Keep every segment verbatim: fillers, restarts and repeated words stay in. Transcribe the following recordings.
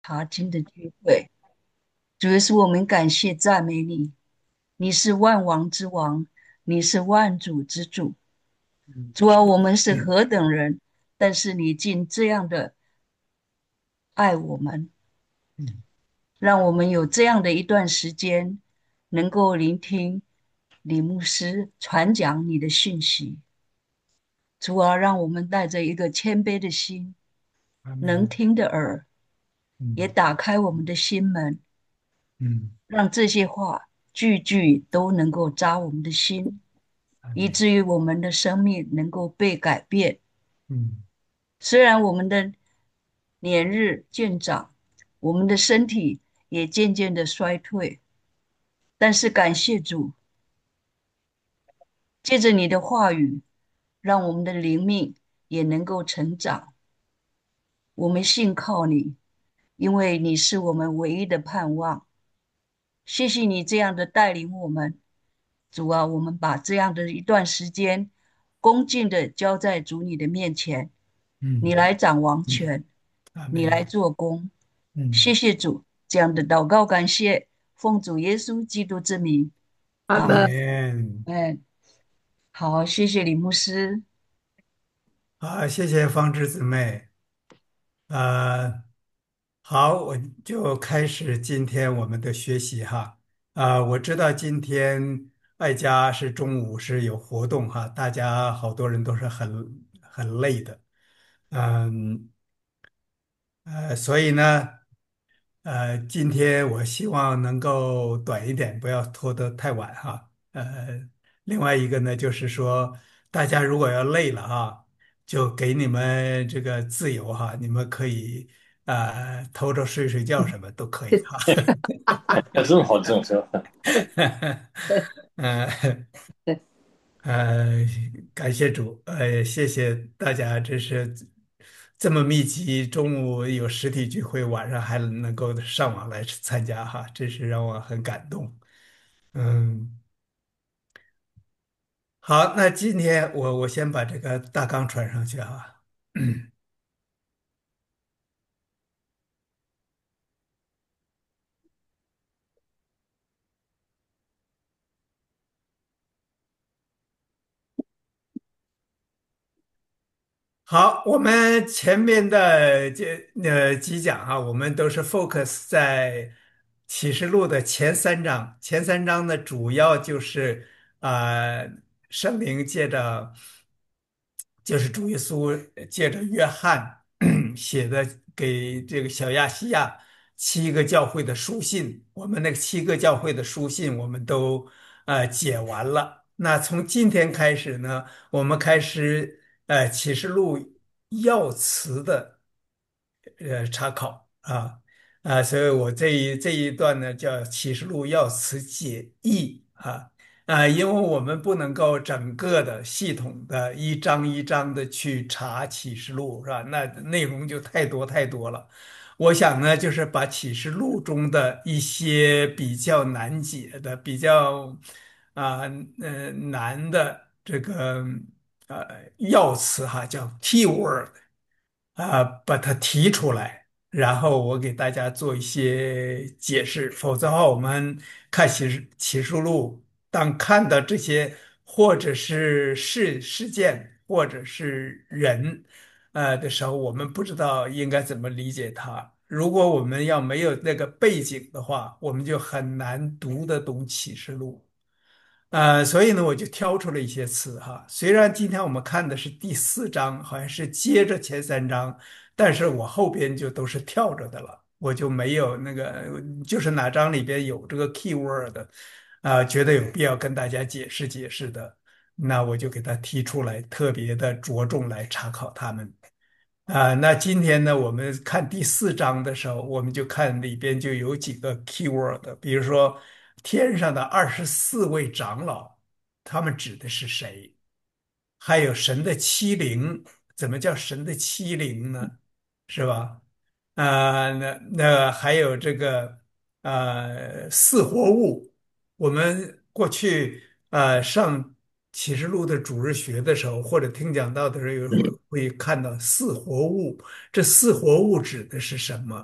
查经的聚会。主耶稣，我们感谢赞美你，你是万王之王，你是万主之主。 嗯主啊，我们是何等人，但是你竟这样的爱我们， 嗯让我们有这样的一段时间，能够聆听李牧师传讲你的讯息。主啊，让我们带着一个谦卑的心， 阿门。 能听的耳，也嗯打开我们的心门， 嗯， 让这些话句句都能够扎我们的心， 阿门。 以至于我们的生命能够被改变。 嗯虽然我们的年日渐长，我们的身体也渐渐的衰退，但是感谢主，借着你的话语，让我们的灵命也能够成长。我们信靠你，因为你是我们唯一的盼望。谢谢你这样的带领我们，主啊，我们把这样的一段时间恭敬的交在主你的面前，你嗯来掌王嗯， 权，你来阿门。 做工。谢嗯， 谢主，这样的祷告感谢，奉主耶稣基督之名， 阿阿门。 门。 嗯，好，谢谢李牧师。 好，谢谢方知姊妹。呃，好，我就开始今天我们的学习哈。啊、我知道今天爱家是中午是有活动哈，大家好多人都是很很累的。嗯，呃，所以呢。呃，今天我希望能够短一点，不要拖得太晚哈。呃，另外一个呢，就是说，大家如果要累了哈，就给你们这个自由哈，你们可以呃偷着睡睡觉什么都可以哈。 有这么好这种说法？ 呃呃，感谢主，呃，谢谢大家，这是这么密集，中午有实体聚会，晚上还能够上网来参加哈，这是让我很感动。嗯，好，那今天我我先把这个大纲传上去哈。好，我们前面的这呃几讲啊，我们都是 focus 在启示录的前三章。前三章呢，主要就是啊、圣灵借着就是主耶稣借着约翰写的给这个小亚细亚七个教会的书信，我们那个七个教会的书信我们都呃解完了。那从今天开始呢？我们开始呃启示录要词的呃查考啊啊，所以我这一这一段呢叫启示录要词解义啊啊，因为我们不能够整个的系统的一章一章的去查启示录是吧？那内容就太多太多了。我想呢，就是把启示录中的一些比较难解的、比较啊呃难的这个呃要词哈，叫 keyword 啊，把它提出来，然后我给大家做一些解释。否则的话，我们看启示启示录，当看到这些或者是事事件或者是人。呃的时候，我们不知道应该怎么理解它。如果我们要没有那个背景的话，我们就很难读得懂启示录。呃，所以呢，我就挑出了一些词哈。虽然今天我们看的是第四章，好像是接着前三章，但是我后边就都是跳着的了，我就没有那个，就是哪章里边有这个 keyword，啊、觉得有必要跟大家解释解释的，那我就给他提出来，特别的着重来查考他们。啊，那今天呢，我们看第四章的时候，我们就看里边就有几个 keyword，比如说天上的二十四位长老，他们指的是谁？还有神的欺凌，怎么叫神的欺凌呢？是吧？啊、那那还有这个呃四活物，我们过去呃上启示录的主日学的时候，或者听讲道的时候，有会会看到四活物，这四活物指的是什么？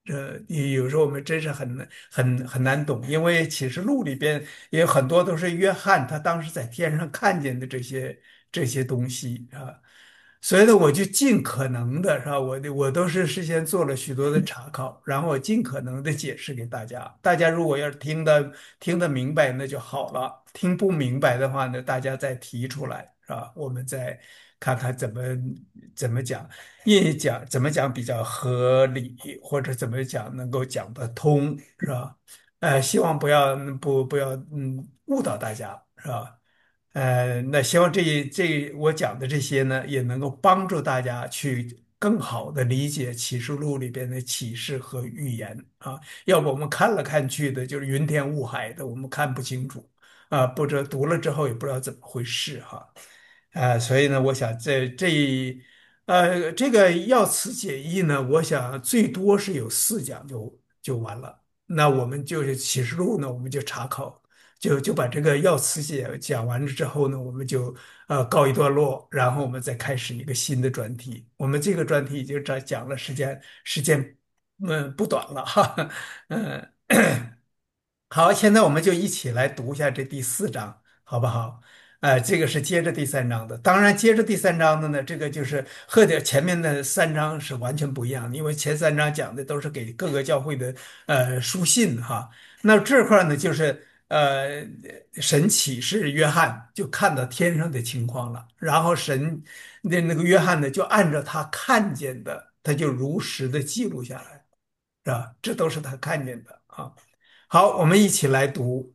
这有时候我们真是很难很很难懂，因为启示录里边也有很多都是约翰他当时在天上看见的这些这些东西啊。所以呢，我就尽可能的是吧，我的我都是事先做了许多的查考，然后我尽可能的解释给大家。大家如果要是听得听得明白，那就好了；听不明白的话呢，大家再提出来，是吧？我们再看看怎么怎么讲。一讲怎么讲比较合理，或者怎么讲能够讲得通，是吧？呃，希望不要不不要嗯误导大家，是吧？呃，那希望这这我讲的这些呢，也能够帮助大家去更好的理解启示录里边的启示和预言啊。要不我们看了看去的，就是云天雾海的，我们看不清楚啊，不知道读了之后也不知道怎么回事哈。啊，所以呢，我想这这一呃，这个药词解义呢，我想最多是有四讲就就完了。那我们就是启示录呢，我们就查考，就就把这个药词解讲完了之后呢，我们就呃告一段落，然后我们再开始一个新的专题。我们这个专题已经讲讲了时间时间嗯不短了哈。嗯。好，现在我们就一起来读一下这第四章，好不好？呃，这个是接着第三章的。当然，接着第三章的呢，这个就是和点前面的三章是完全不一样的，因为前三章讲的都是给各个教会的呃书信哈。那这块儿呢，就是呃神启示约翰就看到天上的情况了，然后神那那个约翰呢，就按照他看见的，他就如实的记录下来，是吧？这都是他看见的啊。好，我们一起来读。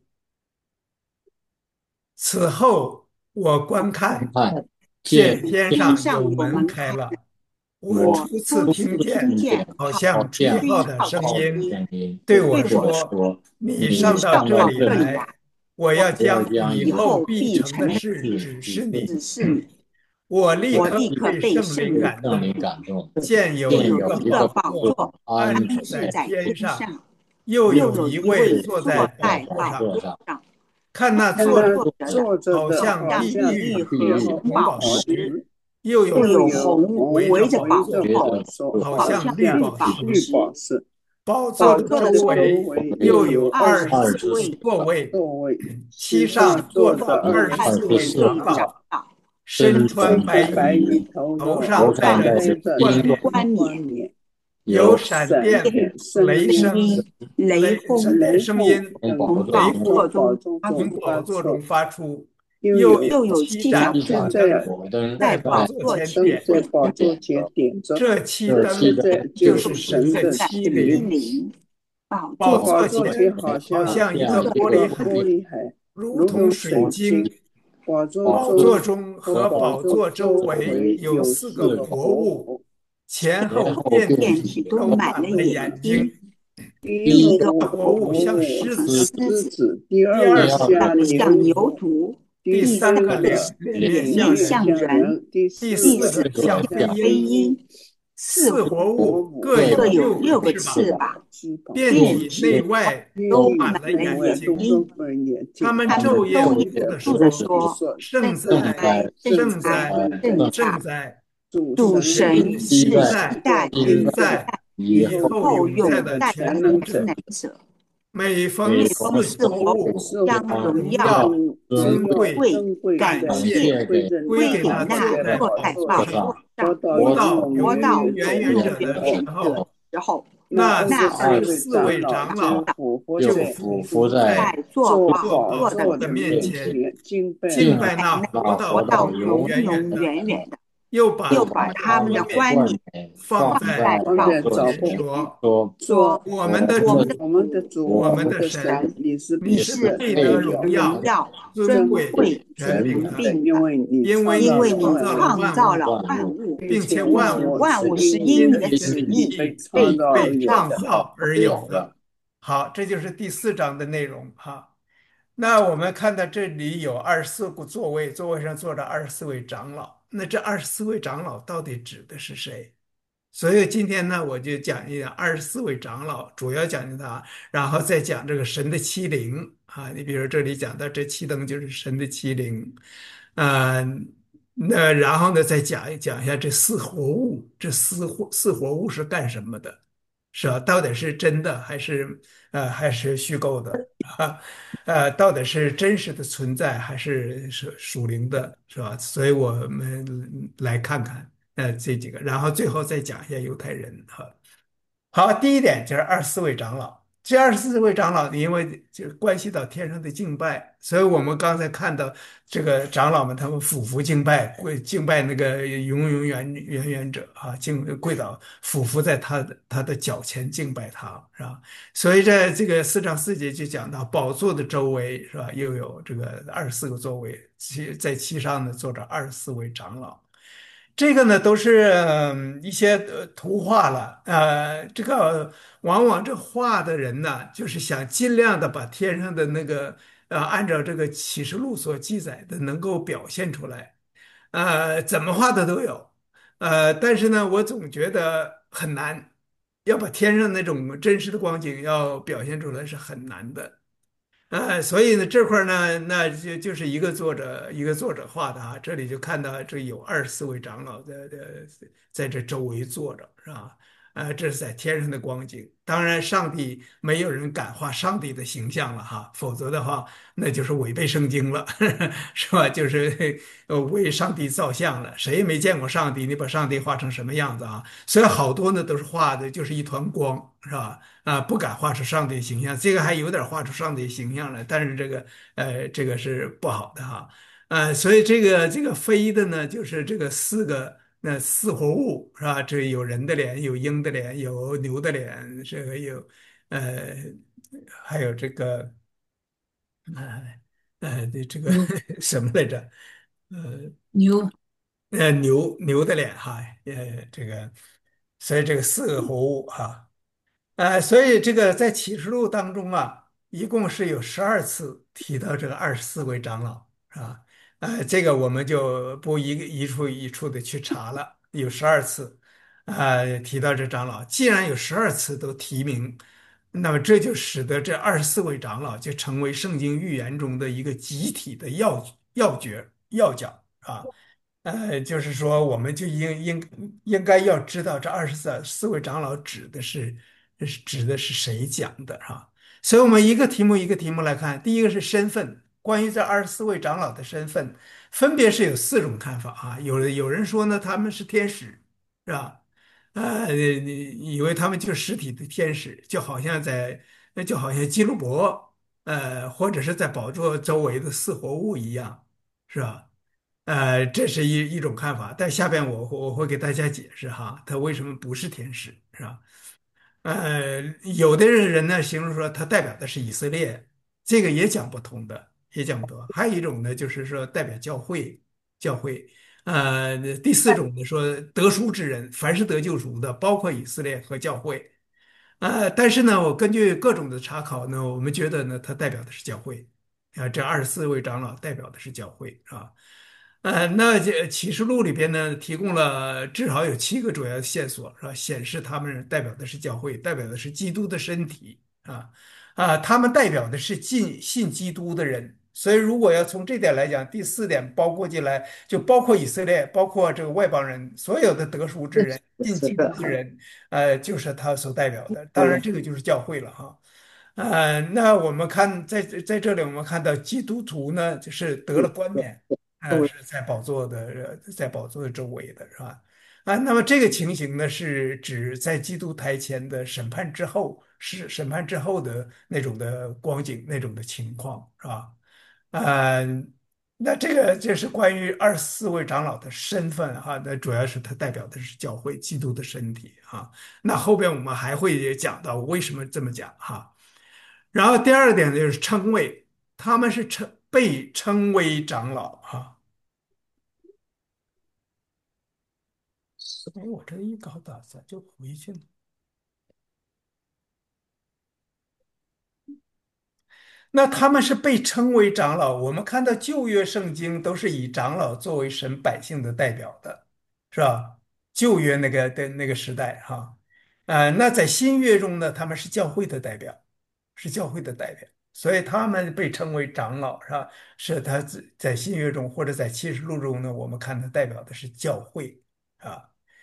此后，我观看， 看见见天天上有门开了，我我初次初次听见， 听见， 好好像吹像号的声好的音， 声音对我对我说： 说： “你 “你上到这上到里来， 这里来， 我要我要将以将以后后必成的事事指示你。” 指示我立刻我立刻被圣灵被圣感动， 灵感动， 见有一个见有一个宝座宝座安置安置在在天上， 天上， 又有一又有一位位坐在坐在宝座上。 宝座上。 看那看那坐着的， 坐着好像的好碧像玉碧玉和红宝和红宝石， 石， 又有又红有红围着宝围着座， 宝座， 好好像绿像宝石。 绿宝石。 宝座的宝座的周周围围又有又有二十四二十四个座位， 座位， 其其上上坐着坐着二十四二十四二十四位长位长老， 老， 身身穿白身穿白衣， 衣，头头的上戴着头上戴着金戴着冠冕， 金冠， 金冠冕， 有有闪电、 闪雷声、 声雷闪电雷轰声音从宝座雷中从宝火座从中发宝座中出， 发出， 又又有有七盏七盏火现在灯火灯在宝在座前灯点。 在宝座点前点着， 这七这七灯灯这就就是是神的神的七七灵。 灵。 宝座宝座前前好好像像一个一个玻璃海， 玻璃海， 如同如同水晶。 水晶。宝座宝座中中和和宝宝座座周周围围有有四个四个活活物， 物， 前后前后遍遍体体都都满了眼睛。 第第一个一个活物像活物狮子， 狮子，第第二个二个像牛犊， 第第三三个脸个脸面脸面像人， 像人，第第四四个个像飞像飞鹰。 鹰。 四活活物物各有六六个翅膀， 膀，翅膀遍体内外都满了内外都眼睛。 都满眼睛。 他们他们昼夜不昼夜住地不住地说： 说： 圣正哉， 在圣正哉， 正圣哉！ 主神现在在、 现今在、 以以后后永在的全能者，每逢四活物， 将将荣耀、 耀、尊尊贵、 尊贵、 感感谢谢归给那坐在宝座上、活到永永远远者的时候，那二十四位长老就俯伏在坐宝座的面前，敬拜那活到永永远远的，又把他们的冠冕放在宝座前，说： 说我们的主， 我们的主， 我们的神， 你是你是配得荣耀、尊贵、权柄的， 因为你因为你创造了创造万物， 了万物， 并且万物万物是因你的旨意被被创造被创的。 造而有的。好，这就是第四章的内容哈。那我们看到这里有二十四个座位，座位上坐着二十四位长老。那这二十四位长老到底指的是谁？所以今天呢，我就讲一讲二十四位长老，主要讲究他，然后再讲这个神的七灵啊。你比如这里讲到这七灯就是神的七灵，啊、那然后呢再讲一讲一下这四活物，这四活四活物是干什么的？ 是吧？到底是真的还是呃还是虚构的啊？呃，到底是真实的存在还是是属灵的，是吧？所以我们来看看呃这几个，然后最后再讲一下犹太人哈。好，第一点就是二十四位长老。这二十四位长老，因为就关系到天上的敬拜，所以我们刚才看到这个长老们，他们俯伏敬拜，跪敬拜那个永永远远远者啊，敬跪倒俯伏在他的他的脚前敬拜他，是吧？所以在这个四章四节就讲到宝座的周围，是吧？又有这个二十四个座位，其在其上呢坐着二十四位长老。这个呢都是嗯一些呃图画了，呃，这个往往这画的人呢，就是想尽量的把天上的那个呃，按照这个启示录所记载的，能够表现出来，呃，怎么画的都有，呃，但是呢，我总觉得很难，要把天上那种真实的光景要表现出来是很难的。呃，所以呢，这块儿呢，那就就是一个作者一个作者画的啊，这里就看到这有二十四位长老在在在这周围坐着，是吧？呃，这是在天上的光景。当然，上帝没有人敢画上帝的形象了哈，否则的话，那就是违背圣经了，是吧？就是呃为上帝造像了。谁也没见过上帝，你把上帝画成什么样子啊？所以好多呢都是画的就是一团光，是吧？啊，不敢画出上帝形象，这个还有点画出上帝形象来，但是这个呃，这个是不好的哈，呃，所以这个这个飞的呢，就是这个四个那四活物是吧？这有人的脸，有鹰的脸，有牛的脸，这个有呃，还有这个呃呃这个牛什么来着？呃牛， 呃牛牛的脸哈，呃这个，所以这个四个活物哈。呃，所以这个在启示录当中啊，一共是有十二次提到这个二十四位长老，是吧？呃，这个我们就不一个一处一处的去查了，有十二次，啊、提到这长老。既然有十二次都提名，那么这就使得这二十四位长老就成为圣经预言中的一个集体的要要诀要角啊。呃，就是说，我们就应应应该要知道这二十四四位长老指的是是指的是谁讲的哈。所以，我们一个题目一个题目来看。第一个是身份，关于这二十四位长老的身份，分别是有四种看法啊。有有人说呢，他们是天使，是吧？呃，你以为他们就是实体的天使，就好像在，那就好像基路伯，呃，或者是在宝座周围的四活物一样，是吧？呃，这是一一种看法，但下边我我会给大家解释哈，他为什么不是天使，是吧？呃，有的人呢形容说它代表的是以色列，这个也讲不通的，也讲不通。还有一种呢，就是说代表教会，教会。呃，第四种呢说得赎之人，凡是得救赎的，包括以色列和教会。呃，但是呢，我根据各种的查考呢，我们觉得呢，它代表的是教会。啊，这二十四位长老代表的是教会，啊。呃，那这启示录里边呢，提供了至少有七个主要的线索，是吧？显示他们代表的是教会，代表的是基督的身体啊啊，他们代表的是信信基督的人。所以，如果要从这点来讲，第四点包括进来，就包括以色列，包括这个外邦人，所有的得赎之人、信基督是的， 的人，呃，就是他所代表的。当然， 对， 这个就是教会了哈。呃，那我们看在在这里，我们看到基督徒呢，就是得了嗯，对， 冠冕。呃， 对， 是在宝座的，呃在宝座的周围的是吧？啊，那么这个情形呢，是指在基督台前的审判之后，是审判之后的那种的光景，那种的情况，是吧？啊，那这个就是关于二十四位长老的身份哈，那主要是他代表的是教会基督的身体哈。那后边我们还会讲到为什么这么讲哈。然后第二点呢，就是称谓，他们是称被称为长老哈。哎，我这一搞打咋就回去了？那他们是被称为长老。我们看到旧约圣经都是以长老作为神百姓的代表的，是吧？旧约那个的那个时代，哈，呃，那在新约中呢，他们是教会的代表，是教会的代表，所以他们被称为长老，是吧？是他在在新约中或者在启示录中呢，我们看他代表的是教会啊。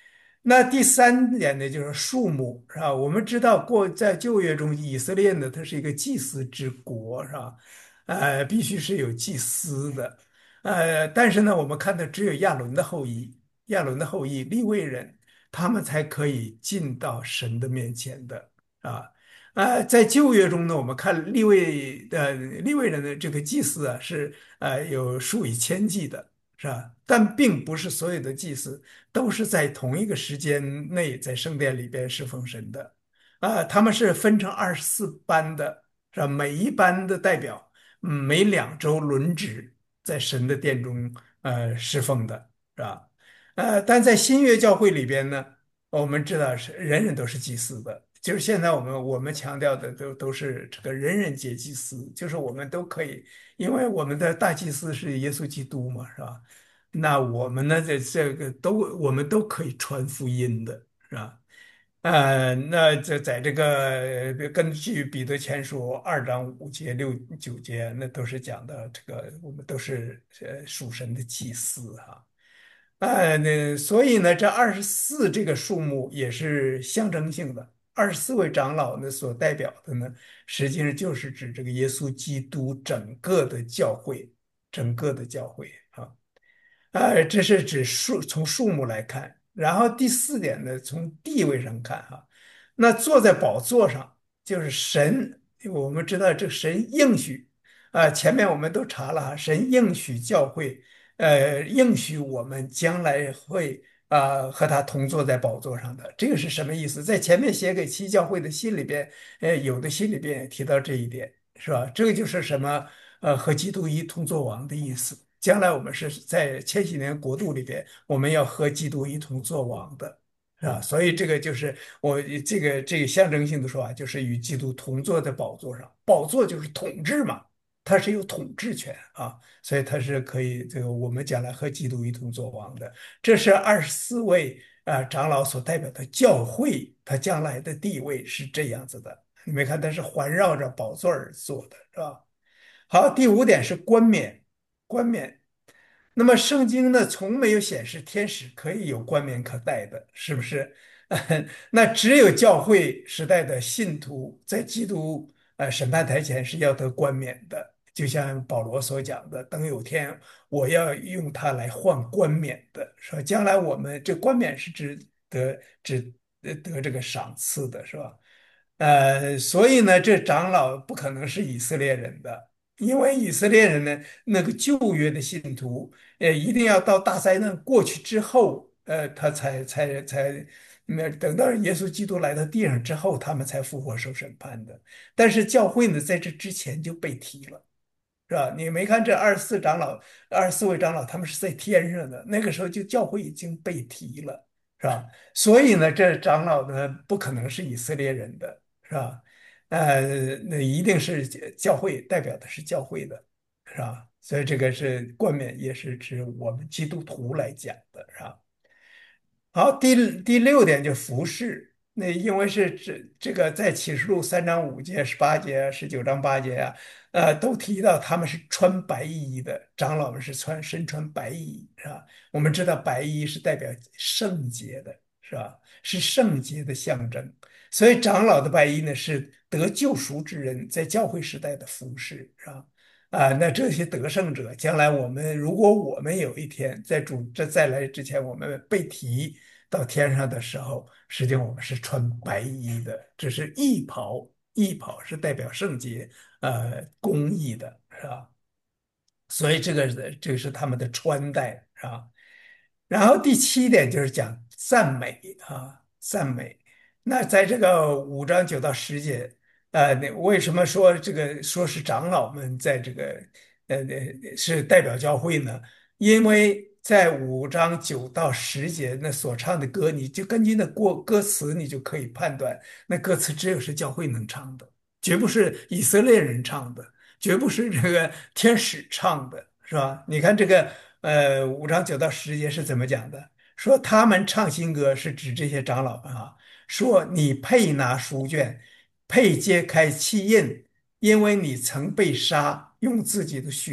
那第三点呢，就是数目，是吧？我们知道过在旧约中，以色列呢，它是一个祭司之国，是吧？呃，必须是有祭司的，呃，但是呢，我们看到只有亚伦的后裔，亚伦的后裔利未人，他们才可以进到神的面前的啊。呃，在旧约中呢，我们看利未的利未人的这个祭司啊，是呃有数以千计的，是吧？但并不是所有的祭司都是在同一个时间内在圣殿里边侍奉神的，啊、他们是分成二十四班的，是吧？每一班的代表，嗯每两周轮值在神的殿中呃侍奉的，是吧？呃，但在新约教会里边呢。我们知道是人人都是祭司的，就是现在我们我们强调的都都是这个人人皆祭司，就是我们都可以，因为我们的大祭司是耶稣基督嘛，是吧？那我们呢，这这个都我们都可以传福音的，是吧？呃，那这在这个呃根据彼得前书二章五节六九节，那都是讲的这个我们都是呃属神的祭司哈。呃，那所以呢，这二十四这个数目也是象征性的。二十四位长老呢，所代表的呢，实际上就是指这个耶稣基督整个的教会，整个的教会啊。呃，这是指数，从数目来看。然后第四点呢，从地位上看哈，那坐在宝座上就是神，我们知道这个神应许啊，前面我们都查了哈，神应许教会。呃，应许我们将来会啊、和他同坐在宝座上的，这个是什么意思？在前面写给七教会的信里边，呃，有的信里边也提到这一点，是吧？这个就是什么？呃，和基督一同作王的意思。将来我们是在千禧年国度里边，我们要和基督一同作王的，是吧？所以这个就是我这个这个象征性的说啊，就是与基督同坐在宝座上，宝座就是统治嘛，它是有统治权啊。所以他是可以这个我们将来和基督一同作王的。这是二十四位啊、长老所代表的教会，他将来的地位是这样子的。你没看，他是环绕着宝座而坐的，是吧？好，第五点是冠冕，冠冕。那么圣经呢，从没有显示天使可以有冠冕可戴的，是不是？那只有教会时代的信徒在基督呃审判台前是要得冠冕的，就像保罗所讲的，等有天我要用它来换冠冕的，说将来我们这冠冕是指得指得得这个赏赐的，是吧？呃，所以呢，这长老不可能是以色列人的，因为以色列人呢，那个旧约的信徒，呃，一定要到大灾难过去之后，呃，他才才才，那等到耶稣基督来到地上之后，他们才复活受审判的。但是教会呢，在这之前就被提了。是吧？你没看这二十四长老、二十四位长老，他们是在天上的，那个时候就教会已经被提了，是吧？所以呢，这长老呢不可能是以色列人的，是吧？呃，那一定是教会，代表的是教会的，是吧？所以这个是冠冕，也是指我们基督徒来讲的，是吧？好，第第六点就服饰，那因为是这这个在启示录三章五节、十八节、十九章八节啊，呃，都提到他们是穿白衣的，长老们是穿身穿白衣，是吧？我们知道白衣是代表圣洁的，是吧？是圣洁的象征，所以长老的白衣呢是得救赎之人在教会时代的服饰，是吧？啊，那这些得胜者，将来我们如果我们有一天在主这再来之前，我们被提到天上的时候，实际上我们是穿白衣的，这是义袍，义袍是代表圣洁、呃公义的，是吧？所以这个这个是他们的穿戴，是吧？然后第七点就是讲赞美啊，赞美。那在这个五章九到十节，呃，那为什么说这个说是长老们在这个呃呃是代表教会呢？因为在五章九到十节那所唱的歌，你就根据那过歌词，你就可以判断那歌词只有是教会能唱的，绝不是以色列人唱的，绝不是这个天使唱的，是吧？你看这个呃五章九到十节是怎么讲的？说他们唱新歌是指这些长老们啊，说你配拿书卷，配揭开契印，因为你曾被杀，用自己的血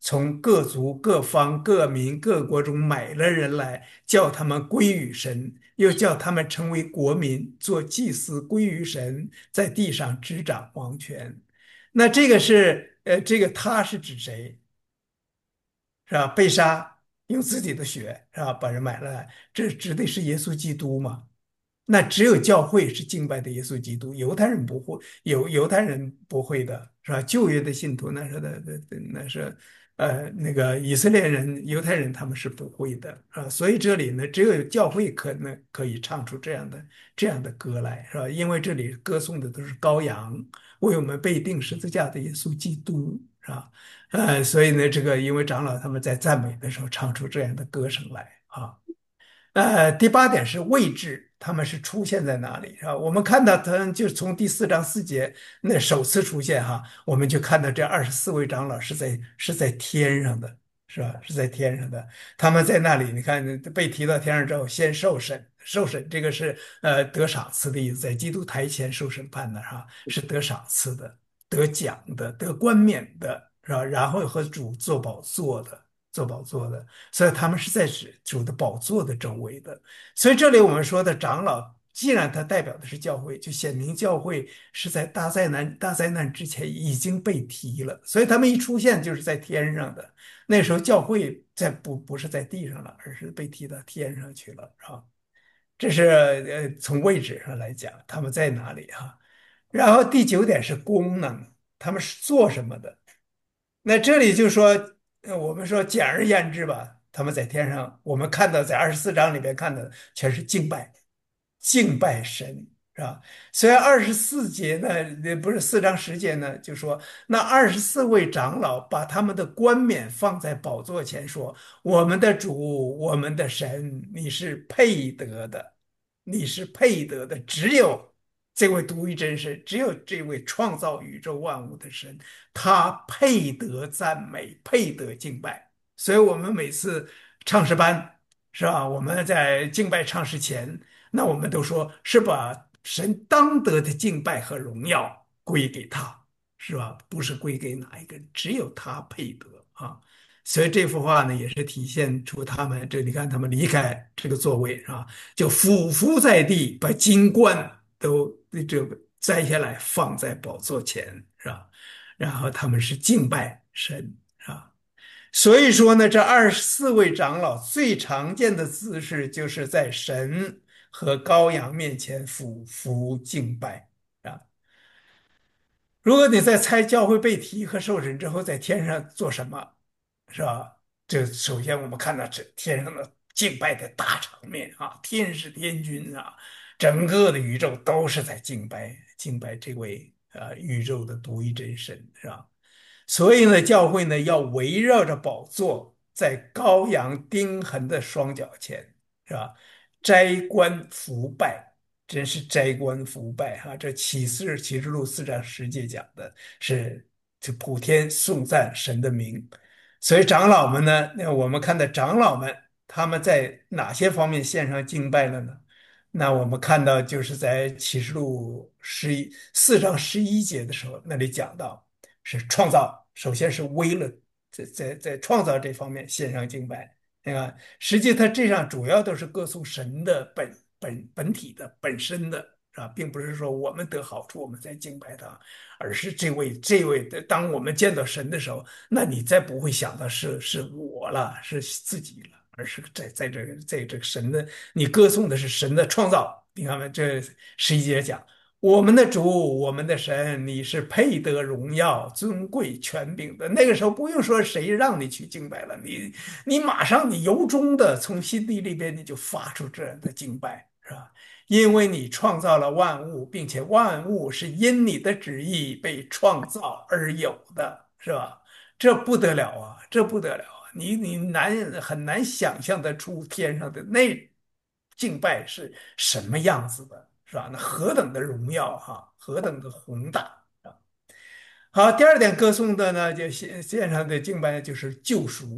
从各族、各方、各民、各国中买了人来，叫他们归于神，又叫他们成为国民，做祭司归于神，在地上执掌王权。那这个是呃，这个他是指谁？是吧？被杀，用自己的血是吧，把人买了来，这指的是耶稣基督嘛？那只有教会是敬拜的耶稣基督，犹太人不会，犹犹太人不会的，是吧？旧约的信徒那是的，的的那是，呃，那个以色列人、犹太人他们是不会的啊。所以这里呢，只有教会可能可以唱出这样的这样的歌来，是吧？因为这里歌颂的都是羔羊，为我们被钉十字架的耶稣基督，是吧？呃，所以呢，这个因为长老他们在赞美的时候唱出这样的歌声来啊。呃，第八点是位置，他们是出现在哪里，是吧？我们看到他就从第四章四节那首次出现哈，我们就看到这二十四位长老是在是在天上的，是吧？是在天上的，他们在那里，你看被提到天上之后，先受审，受审这个是呃得赏赐的意思，在基督台前受审判的哈，是得赏赐的、得奖的、得冠冕的，是吧？然后和主做宝座的。做宝座的，所以他们是在指主的宝座的周围的。所以这里我们说的长老，既然它代表的是教会，就显明教会是在大灾难大灾难之前已经被提了，所以他们一出现就是在天上的。那时候教会在不不是在地上了，而是被提到天上去了，是吧？这是呃从位置上来讲，他们在哪里哈？然后第九点是功能，他们是做什么的？那这里就说，呃我们说简而言之吧，他们在天上，我们看到在二十四章里边看到的全是敬拜，敬拜神，是吧？虽然二十四节呢，呃不是四章十节呢，就说那二十四位长老把他们的冠冕放在宝座前，说：“我们的主，我们的神，你是配得的，你是配得的，只有这位独一真神，只有这位创造宇宙万物的神。”他配得赞美，配得敬拜。所以，我们每次唱诗班是吧？我们在敬拜唱诗前，那我们都说是把神当得的敬拜和荣耀归给他，是吧？不是归给哪一个人，只有他配得啊。所以这幅画呢，也是体现出他们这，你看他们离开这个座位啊，就俯伏在地，把金冠都这个摘下来放在宝座前，是吧？然后他们是敬拜神啊，所以说呢，这二十四位长老最常见的姿势就是在神和羔羊面前俯伏敬拜啊。如果你在猜教会被提和受审之后在天上做什么，是吧？这首先我们看到这天上的敬拜的大场面啊，天使天君啊，整个的宇宙都是在敬拜敬拜这位呃宇宙的独一真神，是吧？所以呢，教会呢要围绕着宝座，在羔羊钉痕的双脚前，是吧？摘冠服拜，真是摘冠服拜哈！这启示启示录四章十节讲的是，就普天颂赞神的名。所以长老们呢，那我们看到长老们他们在哪些方面献上敬拜了呢？那我们看到就是在启示录十一四章十一节的时候，那里讲到。是创造，首先是为了在在在创造这方面献上敬拜，你看，实际它这上主要都是歌颂神的本本本体的本身的，是吧？并不是说我们得好处我们在敬拜他，而是这位这位的，当我们见到神的时候，那你再不会想到是是我了，是自己了。而是在在这个在这个神的，你歌颂的是神的创造。你看没？这十一节讲，我们的主，我们的神，你是配得荣耀、尊贵、权柄的。那个时候不用说谁让你去敬拜了，你你马上你由衷的从心底里边你就发出这样的敬拜，是吧？因为你创造了万物，并且万物是因你的旨意被创造而有的，是吧？这不得了啊，这不得了啊！你你难很难想象得出天上的那敬拜是什么样子的，是吧？那何等的荣耀哈，何等的宏大啊！好，第二点歌颂的呢，就线线上的敬拜就是救赎，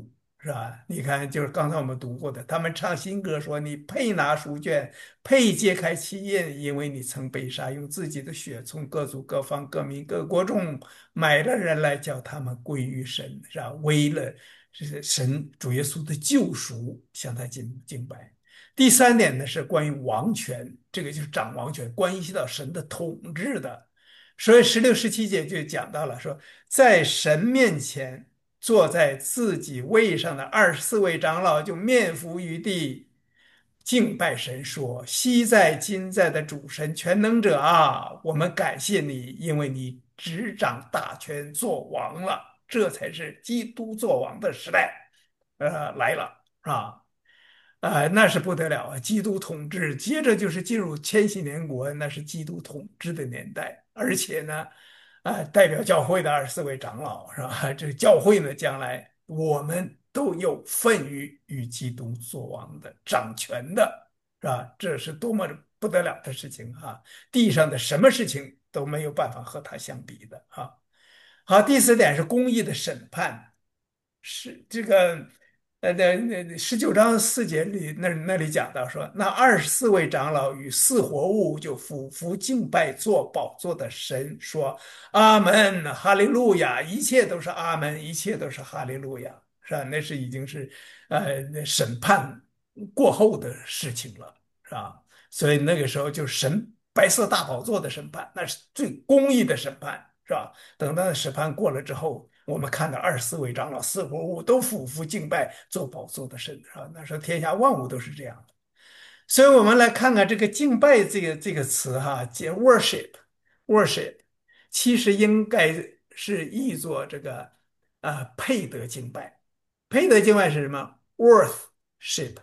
是吧？你看，就是刚才我们读过的，他们唱新歌说：“你配拿书卷，配揭开其印，因为你曾被杀，用自己的血从各族、各方、各民、各国中买了人来，叫他们归于神，是吧？为了是神主耶稣的救赎，向他敬敬拜。”第三点呢是关于王权，这个就是掌王权，关系到神的统治的。所以十六、十七节就讲到了说，在神面前。坐在自己位上的二十四位长老就面伏于地，敬拜神说：昔在今在的主神全能者啊，我们感谢你，因为你执掌大权做王了，这才是基督做王的时代，呃，来了，是吧？啊，那是不得了啊！基督统治，接着就是进入千禧年国，那是基督统治的年代，而且呢，啊，代表教会的二十四位长老是吧？这教会呢，将来我们都有份于与基督作王的掌权的，是吧？这是多么不得了的事情啊！地上的什么事情都没有办法和他相比的啊！好，第四点是公义的审判，是这个。呃，那那十九章四节里那那里讲到说，那二十四位长老与四活物就俯伏敬拜做宝座的神，说：阿门，哈利路亚，一切都是阿门，一切都是哈利路亚，是吧？那是已经是呃那审判过后的事情了，是吧？所以那个时候就神白色大宝座的审判，那是最公义的审判，是吧？等到审判过了之后。我们看到二十四位长老、四活物都俯伏敬拜做宝座的神啊，那时候天下万物都是这样的。所以，我们来看看这个“敬拜”这个这个词哈，解 worship，worship，其实应该是译作这个啊、配得敬拜。配得敬拜是什么？worthship，worth，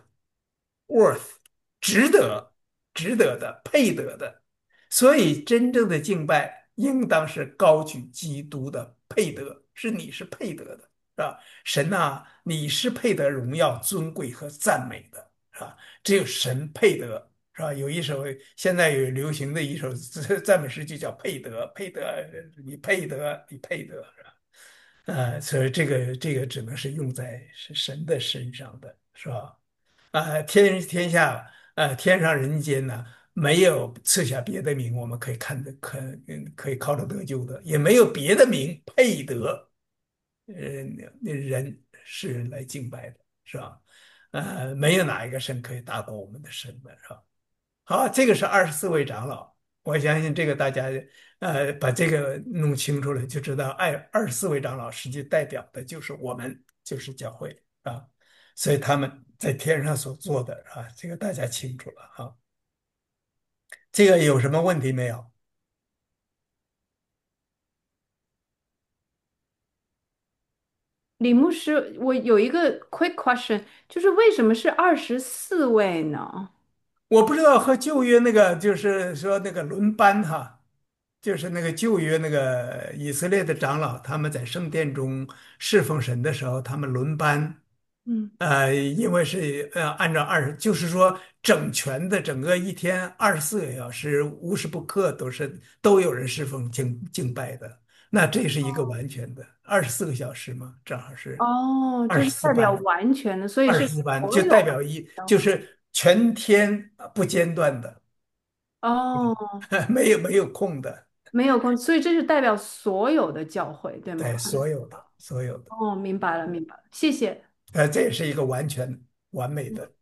值得，值得的，配得的。所以，真正的敬拜应当是高举基督的配得，是你是配得的，是吧？神呐、你是配得荣耀、尊贵和赞美的，是吧？只有神配得，是吧？有一首现在有流行的一首赞美诗，就叫配得，配得，你配得，你配得，是吧？呃，所以这个这个只能是用在是神的身上的，是吧？啊、天天下，呃，天上人间呢，没有赐下别的名，我们可以看的，可嗯可以靠着得救的，也没有别的名配得，呃，那人是来敬拜的，是吧？呃，没有哪一个神可以大过我们的神的，是吧？好，这个是二十四位长老，我相信这个大家呃把这个弄清楚了，就知道二二十四位长老实际代表的就是我们，就是教会啊，所以他们在天上所做的啊，这个大家清楚了啊。这个有什么问题没有？ 李牧师，我有一个 quick question，就是为什么是二十四位呢？ 我不知道和旧约那个就是说那个轮班哈，就是那个旧约那个以色列的长老，他们在圣殿中侍奉神的时候，他们轮班。 嗯， 呃，因为是呃按照二十，就是说整全的整个一天二十四个小时无时不刻都是都有人侍奉敬敬拜的，那这是一个完全的二十四个小时嘛，正好是哦， 二就是代表十四班， 完全的，所以是二十四班就所有代表一教会。 就是全天呃不间断的， 哦， 没有没有空的， 没有空，所以这是代表所有的教会，对对， 吗？ 所有的所有的， 哦，明白了，明白了，谢谢。 呃，这也是一个完全完美的。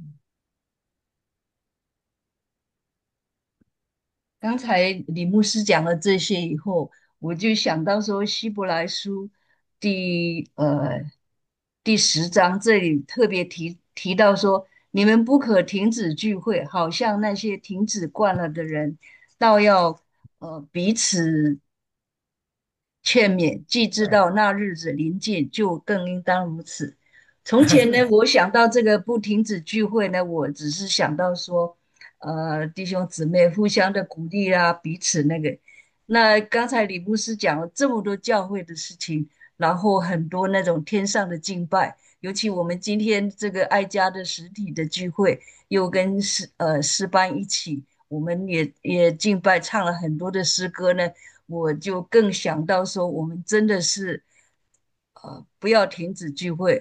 刚才李牧师讲了这些以后，我就想到说，希伯来书第呃第十章这里特别提提到说，你们不可停止聚会，好像那些停止惯了的人，倒要呃彼此劝勉，既知对， 道那日子临近，就更应当如此。从前呢，我想到这个不停止聚会呢，我只是想到说，呃，弟兄姊妹互相的鼓励啊，彼此那个。那刚才李牧师讲了这么多教会的事情，然后很多那种天上的敬拜，尤其我们今天这个爱家的实体的聚会，又跟诗呃诗班一起，我们也也敬拜唱了很多的诗歌呢。我就更想到说，我们真的是，呃，不要停止聚会，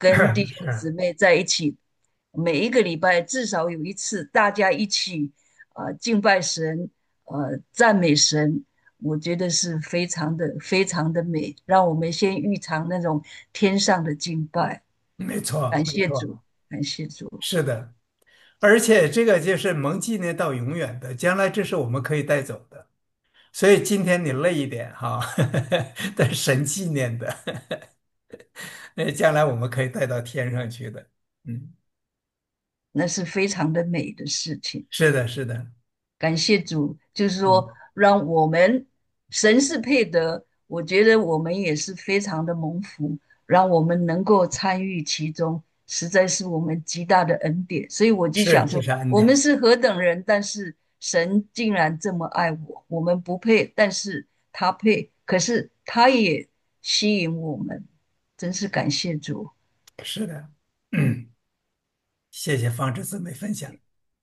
跟弟兄是姊妹在一起，每一个礼拜至少有一次，大家一起呃敬拜神，呃赞美神，我觉得是非常的非常的美。让我们先预尝那种天上的敬拜， 没错， 感没错， 谢主，感谢主。 是的。而且这个就是蒙纪念到永远的，将来这是我们可以带走的。所以今天你累一点哈，但是神纪念的，那将来我们可以带到天上去的。嗯， 那是非常的美的事情。 是的，是的， 感谢主，就是说， 嗯， 让我们神是配得，我觉得我们也是非常的蒙福，让我们能够参与其中，实在是我们极大的恩典。所以我就是， 想说， 这是恩典。 我们是何等人，但是神竟然这么爱我，我们不配，但是他配，可是他也吸引我们，真是感谢主。 是的，嗯，谢谢方志姊妹分享。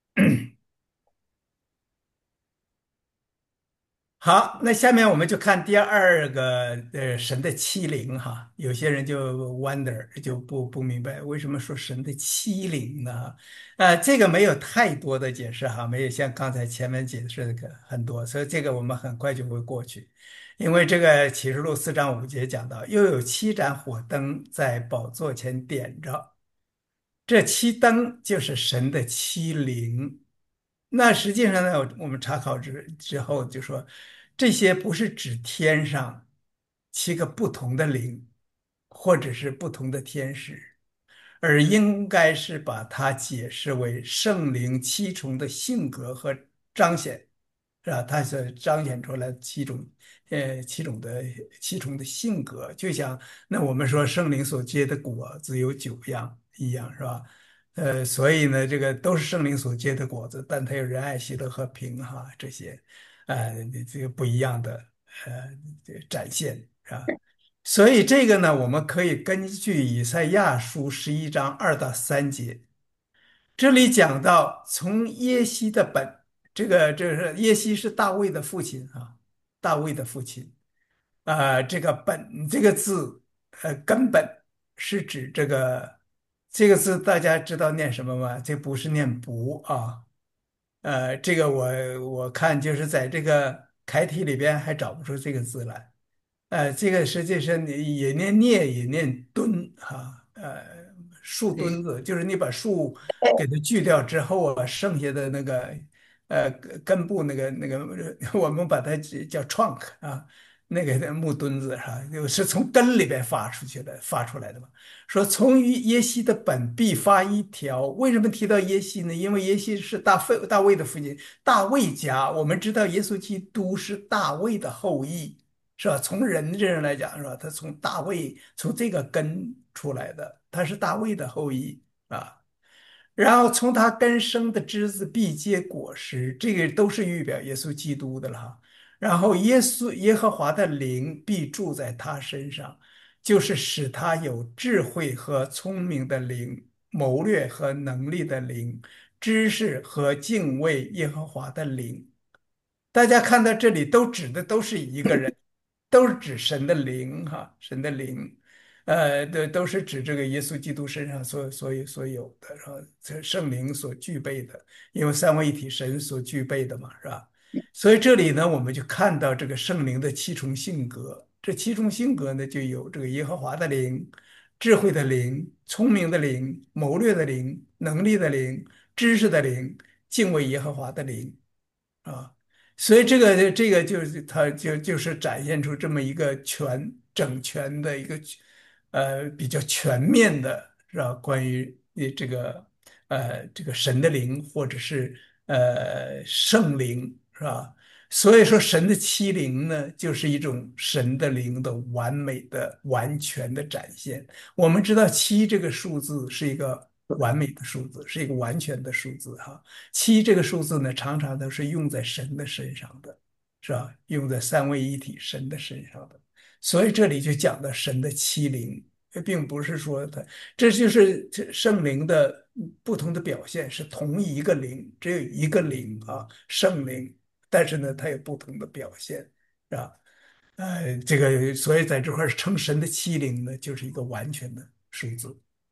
好，那下面我们就看第二个呃神的欺凌哈，有些人就 wonder 就不不明白为什么说神的欺凌呢？呃，这个没有太多的解释哈，没有像刚才前面解释的很多，所以这个我们很快就会过去，因为这个启示录四章五节讲到，又有七盏火灯在宝座前点着。这七灯就是神的七灵。那实际上呢，我们查考之之后就说，这些不是指天上七个不同的灵，或者是不同的天使，而应该是把它解释为圣灵七重的性格和彰显，是吧？它是彰显出来七种，呃，七种的七重的性格，就像那我们说圣灵所结的果子有九样一样，是吧？呃，所以呢，这个都是圣灵所结的果子，但它有仁爱、喜乐和平哈这些，呃，这个不一样的呃这个展现啊。所以这个呢，我们可以根据以赛亚书十一章二到三节，这里讲到从耶西的本，这个这是耶西是大卫的父亲啊，大卫的父亲。啊，这个本这个字，呃，根本是指这个这个字，大家知道念什么吗？这不是念不啊，呃，这个我我看就是在这个楷体里边还找不出这个字来。呃，这个实际上你也念聂也念墩哈，呃，树墩对， 子就是你把树给它锯掉之后啊，剩下的那个呃根根部那个那个，我们把它叫 trunk 啊，那个木墩子哈，就是从根里边发出去的，发出来的嘛。说从于耶西的本必发一条，为什么提到耶西呢？因为耶西是大卫大卫的父亲，大卫家。我们知道耶稣基督是大卫的后裔。是吧？从人这人来讲，是吧？他从大卫从这个根出来的，他是大卫的后裔啊。然后从他根生的枝子必结果实，这个都是预表耶稣基督的了哈。然后耶稣耶和华的灵必住在他身上，就是使他有智慧和聪明的灵，谋略和能力的灵，知识和敬畏耶和华的灵。大家看到这里都指的都是一个人，都是指神的灵哈，神的灵，呃，都都是指这个耶稣基督身上所所有所有的，然后这圣灵所具备的，因为三位一体神所具备的嘛，是吧？所以这里呢，我们就看到这个圣灵的七重性格，这七重性格呢，就有这个耶和华的灵、智慧的灵、聪明的灵、谋略的灵、能力的灵、知识的灵、敬畏耶和华的灵。啊。所以这个这个就是它就就是展现出这么一个全整全的一个呃比较全面的是吧？关于呃这个呃这个神的灵或者是呃圣灵是吧？所以说神的七灵呢，就是一种神的灵的完美的完全的展现。我们知道七这个数字是一个完美的数字，是一个完全的数字哈。七这个数字呢，常常都是用在神的身上的，是吧？用在三位一体神的身上的，所以这里就讲到神的七灵，并不是说它，这就是这圣灵的不同的表现，是同一个灵，只有一个灵啊，圣灵，但是呢，它有不同的表现，是吧？呃，这个所以在这块儿称神的七灵呢，就是一个完全的数字。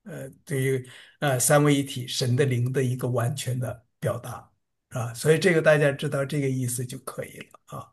呃，对于呃三位一体神的灵的一个完全的表达啊，所以这个大家知道这个意思就可以了啊。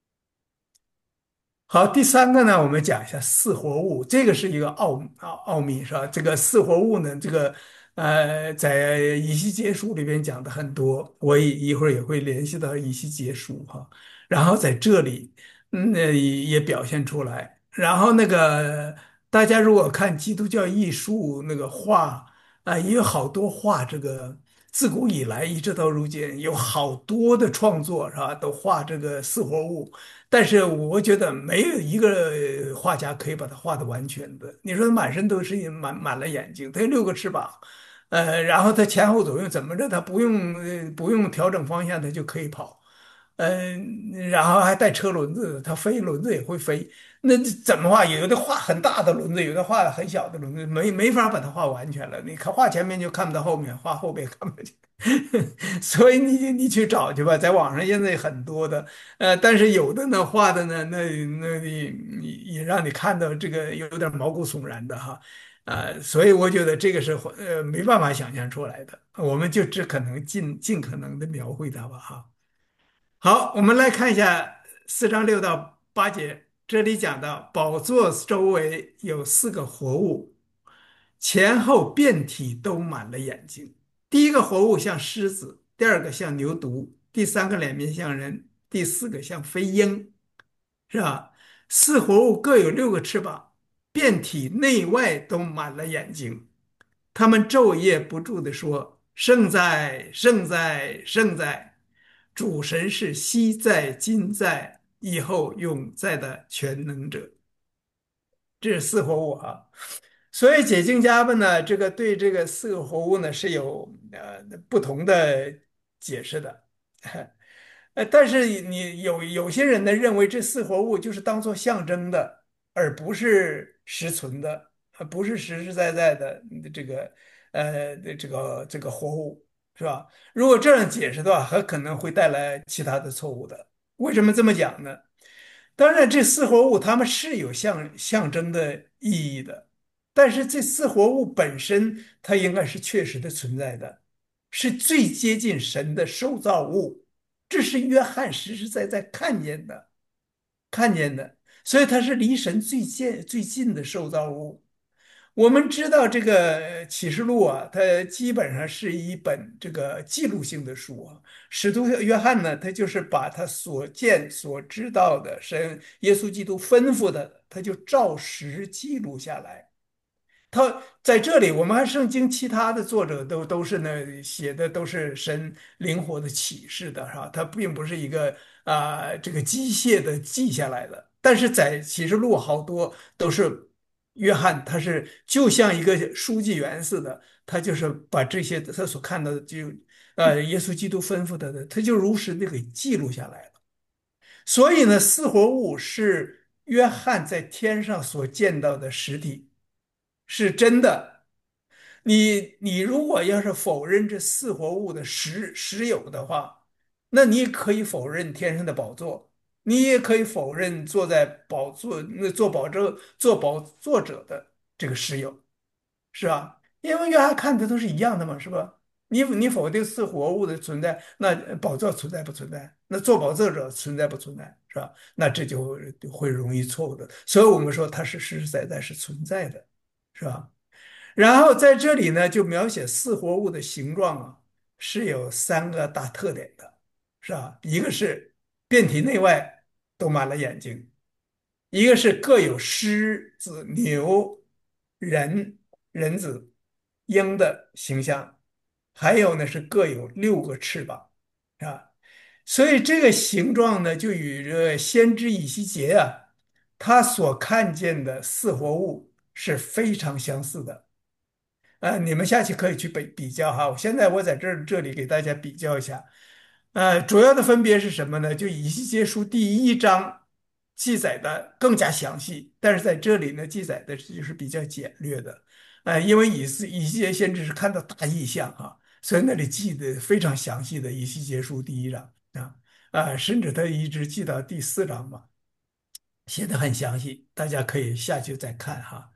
好，第三个呢，我们讲一下四活物，这个是一个奥奥奥秘，是吧？这个四活物呢，这个呃，在以西结书里边讲的很多，我一一会儿也会联系到以西结书哈。然后在这里，嗯，呃也也表现出来。然后那个大家如果看基督教艺术那个画啊，也有好多画这个。自古以来一直到如今，有好多的创作是吧？都画这个四活物。但是我觉得没有一个画家可以把它画的完全的。你说满身都是满满了眼睛，它有六个翅膀，呃，然后它前后左右怎么着，它不用呃不用调整方向，它就可以跑，嗯、然后还带车轮子，它飞轮子也会飞。那怎么画？有的画很大的轮子，有的画很小的轮子，没没法把它画完全了。你看画前面就看不到后面，画后边看不见。所以你你去找去吧，在网上现在很多的。呃，但是有的呢画的呢，那那你你也让你看到这个有点毛骨悚然的哈。呃，所以我觉得这个是呃没办法想象出来的，我们就只可能尽尽可能的描绘它吧哈。好，我们来看一下四章六到八节，这里讲到宝座周围有四个活物，前后遍体都满了眼睛。第一个活物像狮子，第二个像牛犊，第三个脸面像人，第四个像飞鹰，是吧？四活物各有六个翅膀，遍体内外都满了眼睛。他们昼夜不住地说：圣在，圣在，圣在！主神是昔在、今在、以后永在的全能者。这是四活物啊。所以解经家们呢，这个对这个四个活物呢是有呃不同的解释的。呃，但是你有有些人呢认为这四活物就是当做象征的，而不是实存的，呃不是实实在在的这个呃这个这个活物，是吧？如果这样解释的话，很可能会带来其他的错误的。为什么这么讲呢？当然，这四活物它们是有象象征的意义的，但是这四活物本身它应该是确实的存在的，是最接近神的受造物，这是约翰实实在在看见的，看见的，所以它是离神最近最近的受造物。我们知道这个启示录啊，它基本上是一本这个记录性的书啊。使徒约翰呢，他就是把他所见所知道的神耶稣基督吩咐的，他就照实记录下来。他在这里，我们看圣经其他的作者都都是呢写的都是神灵活的启示的，是吧？它并不是一个啊、这个机械的记下来的。但是在启示录好多都是约翰，他是就像一个书记员似的，他就是把这些他所看到的就呃耶稣基督吩咐他的，他就如实的给记录下来了。所以呢，四活物是约翰在天上所见到的实体，是真的。你你如果要是否认这四活物的实实有的话，那你也可以否认天上的宝座，你也可以否认坐在宝座那做宝座做宝座者的这个实有。是吧？因为约翰看的都是一样的嘛，是吧？你你否定是活物的存在，那宝座存在不存在？那做宝座者存在不存在？是吧？那这就会容易错误的。所以我们说它是实实在在是存在的，是吧？然后在这里呢，就描写四活物的形状啊，是有三个大特点的，是吧？一个是遍体内外都满了眼睛，一个是各有狮子、牛、人、人子、鹰的形象，还有呢是各有六个翅膀啊。所以这个形状呢，就与这个先知以西结啊，他所看见的四活物是非常相似的。呃，你们下去可以去比比较哈。我现在我在这儿这里给大家比较一下，呃，主要的分别是什么呢？就以西结书第一章记载的更加详细，但是在这里呢，记载的就是比较简略的。呃，因为以西以西结先知是看到大意象哈，所以那里记得非常详细的以西结书第一章啊啊，甚至他一直记到第四章嘛，写的很详细，大家可以下去再看哈。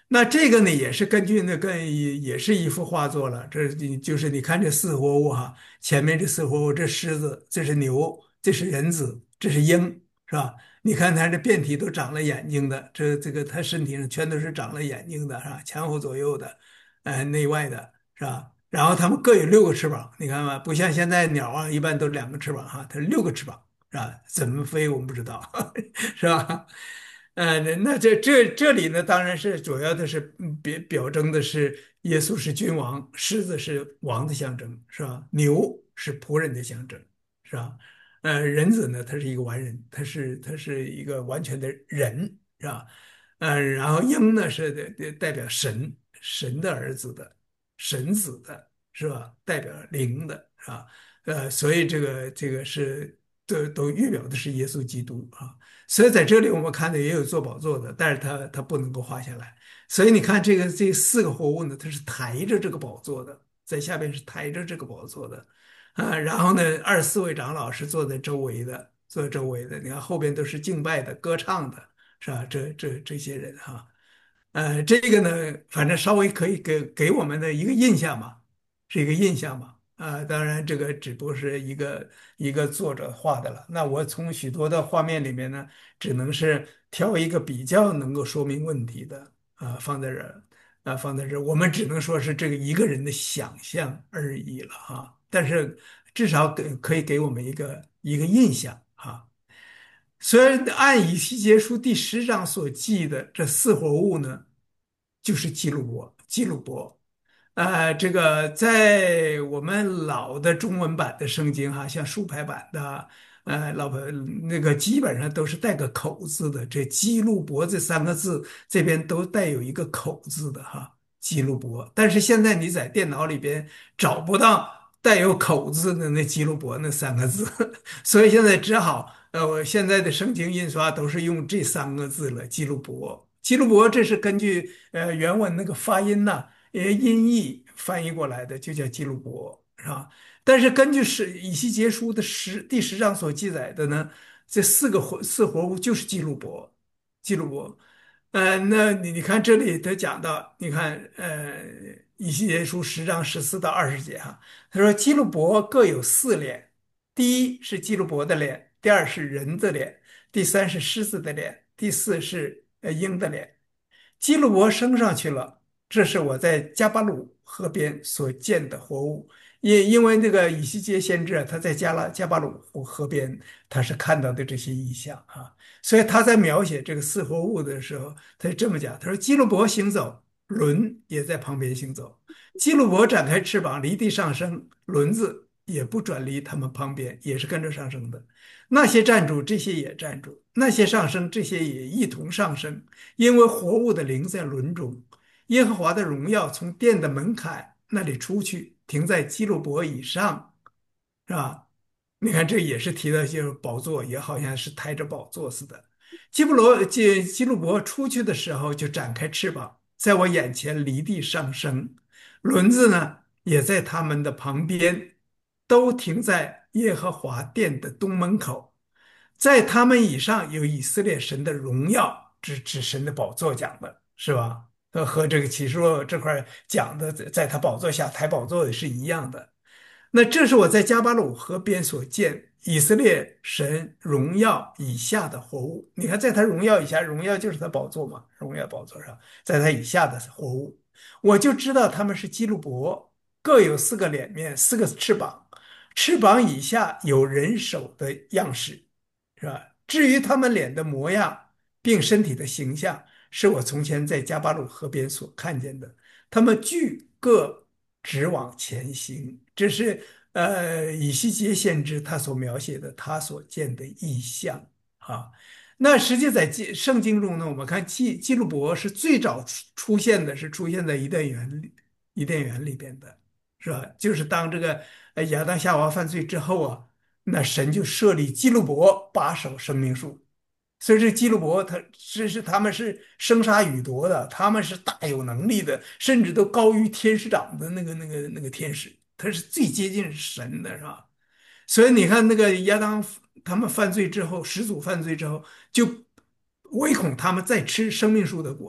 那这个呢，也是根据那个也也是一幅画作了。这你就是你看这四活物哈，前面这四活物，这狮子，这是牛，这是人子，这是鹰，是吧？你看它这遍体都长了眼睛的，这这个它身体上全都是长了眼睛的，是吧？前后左右的，呃，内外的，是吧？然后它们各有六个翅膀，你看吧，不像现在鸟啊，一般都两个翅膀哈，它六个翅膀，是吧？怎么飞我们不知道，是吧？呃，那那这这这里呢，当然是主要的是嗯表表征的是耶稣是君王，狮子是王的象征，是吧？牛是仆人的象征，是吧？呃，人子呢，他是一个完人，他是他是一个完全的人，是吧？呃，然后鹰呢是代代代表神，神的儿子的，神子的，是吧？代表灵的，是吧？呃，所以这个这个是都都预表的是耶稣基督啊。所以在这里我们看的也有做宝座的，但是它它不能够画下来。所以你看这个这四个活物呢，它是抬着这个宝座的，在下边是抬着这个宝座的啊。然后呢，二十四位长老是坐在周围的，坐在周围的。你看后边都是敬拜的、歌唱的，是吧？这这这些人哈。呃，这个呢，反正稍微可以给给我们的一个印象吧，是一个印象吧。啊，当然这个只不过是一个一个作者画的了。那我从许多的画面里面呢，只能是挑一个比较能够说明问题的啊，放在这儿啊，放在这儿，我们只能说是这个一个人的想象而已了哈。但是至少给可以给我们一个一个印象哈。虽然按以西结书第十章所记的这四活物呢，就是基路伯，基路伯。呃，这个在我们老的中文版的圣经哈，像竖排版的，呃，老那个基本上都是带个口字的。这基路伯这三个字这边都带有一个口字的哈，基路伯。但是现在你在电脑里边找不到带有口字的那基路伯那三个字，所以现在只好。呃，我现在的圣经印刷都是用这三个字了，基路伯。基路伯这是根据呃原文那个发音呐、呃音译翻译过来的，就叫基路伯，是吧？但是根据是以西结书的十第十章所记载的呢，这四个活四活物就是基路伯，基路伯。呃，那你你看这里他讲到，你看呃以西结书十章十四到二十节哈，他说基路伯各有四脸。第一是基路伯的脸，第二是人的脸，第三是狮子的脸，第四是呃鹰的脸。基路伯升上去了，这是我在加巴鲁河边所见的活物。因因为那个以西结先知啊，他在加拉加巴鲁湖河边，他是看到的这些异象啊，所以他在描写这个四活物的时候，他就这么讲，他说基路伯行走，轮也在旁边行走。基路伯展开翅膀，离地上升，轮子也不转离他们旁边，也是跟着上升的。那些站住，这些也站住；那些上升，这些也一同上升。因为活物的灵在轮中，耶和华的荣耀从殿的门槛那里出去，停在基路伯以上，是吧？你看，这也是提到就是宝座，也好像是抬着宝座似的。基布罗基基路伯出去的时候，就展开翅膀，在我眼前离地上升。轮子呢，也在他们的旁边，都停在耶和华殿的东门口。在他们以上有以色列神的荣耀，指指神的宝座讲的是吧？和和这个启示录这块儿讲的，在在他宝座下抬宝座的是一样的。那这是我在加巴鲁河边所见以色列神荣耀以下的活物。你看，在他荣耀以下，荣耀就是他宝座嘛，荣耀宝座上，在他以下的活物，我就知道他们是基路伯，各有四个脸面，四个翅膀，翅膀以下有人手的样式，是吧？至于他们脸的模样，并身体的形象，是我从前在加巴鲁河边所看见的。他们俱各直往前行。这是呃以西结先知他所描写的他所见的异象啊。那实际在记圣经中呢，我们看基基路伯是最早出出现的，是出现在伊甸园里伊甸园里边的，是吧？就是当这个呃亚当夏娃犯罪之后啊，那神就设立基路伯把守生命树。所以这基路伯他是是他们是生杀予夺的，他们是大有能力的，甚至都高于天使长的那个那个那个天使，他是最接近神的，是吧？所以你看那个亚当他们犯罪之后，始祖犯罪之后，就唯恐他们再吃生命树的果子，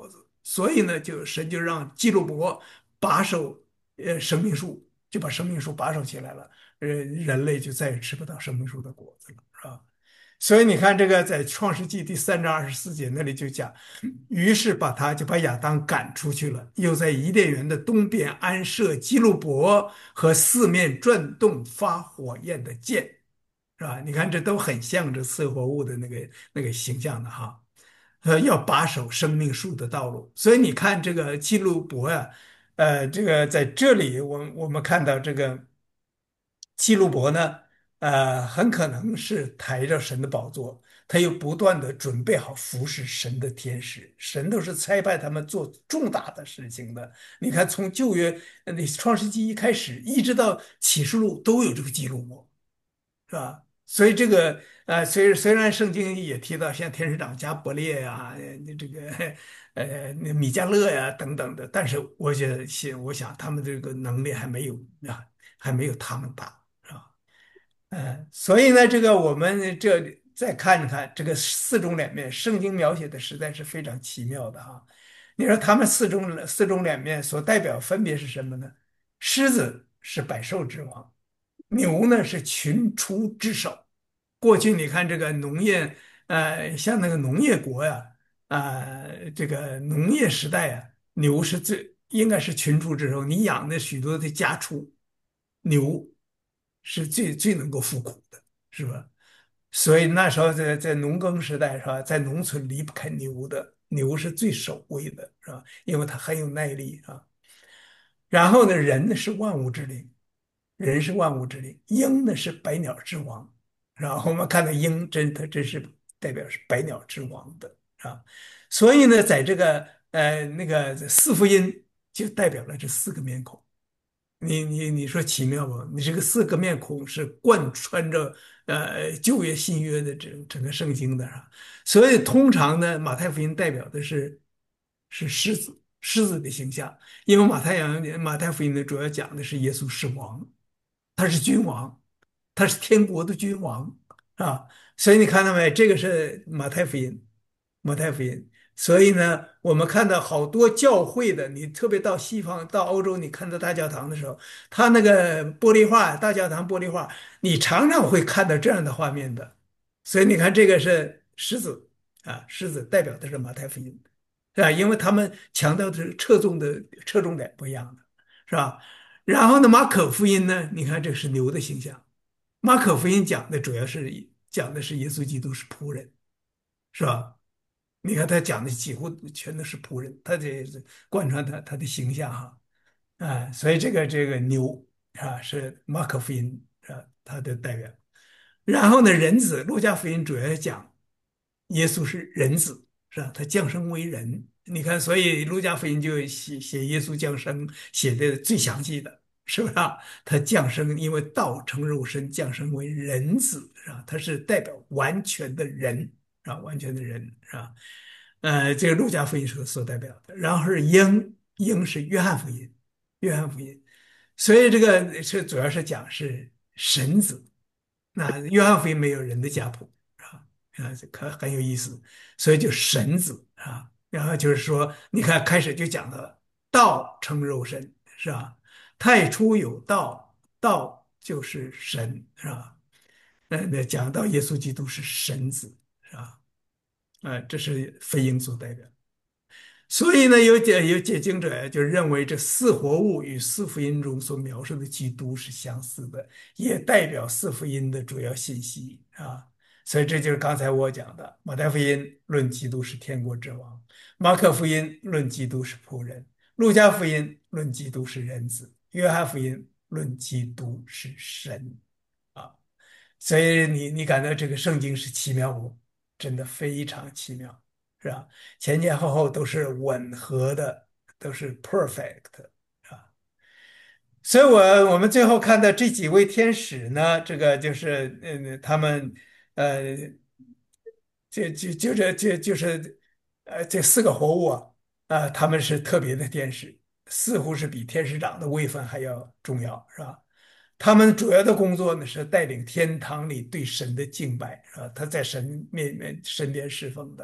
所以呢，就神就让基路伯把守呃生命树，就把生命树把守起来了，呃，人类就再也吃不到生命树的果子了，是吧？所以你看，这个在创世纪第三章二十四节那里就讲，于是把他就把亚当赶出去了，又在伊甸园的东边安设基路伯和四面转动发火焰的箭，是吧？你看这都很像这四活物的那个那个形象的哈。呃，要把守生命树的道路，所以你看这个基路伯呀、呃，这个在这里我我们看到这个基路伯呢。呃，很可能是抬着神的宝座，他又不断的准备好服侍神的天使，神都是差派他们做重大的事情的。你看，从旧约呃那创世纪一开始，一直到启示录都有这个记录，是吧？所以这个呃，虽虽然圣经也提到像天使长加伯列呀、呃这个呃那米迦勒呀等等的，但是我觉得，我想他们这个能力还没有啊，还没有他们大。是吧？嗯，所以呢，这个我们这再看看这个四种脸面，圣经描写的实在是非常奇妙的哈。你说他们四种四种脸面所代表分别是什么呢？狮子是百兽之王，牛呢是群畜之首。过去你看这个农业，呃，像那个农业国呀，啊、这个农业时代呀，牛是最应该是群畜之首，你养的许多的家畜，牛是最最能够富苦的，是吧？所以那时候在在农耕时代是吧，在农村离不开牛的，牛是最首位的，是吧？因为它很有耐力啊。然后呢，人呢是万物之灵，人是万物之灵，鹰呢是百鸟之王。然后我们看到鹰真它真是代表是百鸟之王的啊。所以呢，在这个呃那个四福音就代表了这四个面孔。你你你说奇妙不？你这个四个面孔是贯穿着呃旧约新约的整整个圣经的啊。所以通常呢，马太福音代表的是是狮子狮子的形象，因为马太阳马太福音呢主要讲的是耶稣是王，他是君王，他是天国的君王啊。所以你看到没？这个是马太福音，马太福音。所以呢，我们看到好多教会的，你特别到西方、到欧洲，你看到大教堂的时候，它那个玻璃画，大教堂玻璃画，你常常会看到这样的画面的。所以你看，这个是狮子啊，狮子代表的是马太福音，是吧？因为他们强调的是侧重的侧重点不一样的，是吧？然后呢，马可福音呢，你看这是牛的形象。马可福音讲的主要是讲的是耶稣基督是仆人，是吧？你看他讲的几乎全都是仆人，他这是贯穿他他的形象哈。啊，所以这个这个牛啊是马可福音啊他的代表。然后呢，人子，路加福音主要讲耶稣是人子，是吧？他降生为人。你看，所以路加福音就写写耶稣降生写的最详细的，是不是啊？他降生，因为道成肉身，降生为人子，是吧？他是代表完全的人，啊，完全的人，是吧？呃，这个路加福音所所代表的，然后是鹰，鹰是约翰福音，约翰福音。所以这个是主要是讲是神子。那约翰福音没有人的家谱啊，啊，这可很有意思，所以就神子啊。然后就是说，你看开始就讲到了道成肉身，是吧？太初有道，道就是神，是吧？那那讲到耶稣基督是神子，是吧？啊，这是飞鹰所代表。所以呢，有解有解经者就认为这四活物与四福音中所描述的基督是相似的，也代表四福音的主要信息啊。所以这就是刚才我讲的，马太福音论基督是天国之王，马可福音论基督是仆人，路加福音论基督是人子，约翰福音论基督是神啊。所以你你感到这个圣经是奇妙不？真的非常奇妙。是吧？前前后后都是吻合的，都是 perfect 啊。所以我，我们最后看到这几位天使呢，这个就是嗯，他们呃，就就就这就就是呃，这四个活物啊，啊，他们是特别的天使，似乎是比天使长的位分还要重要，是吧？他们主要的工作呢是带领天堂里对神的敬拜，是吧？他在神面面身边侍奉的。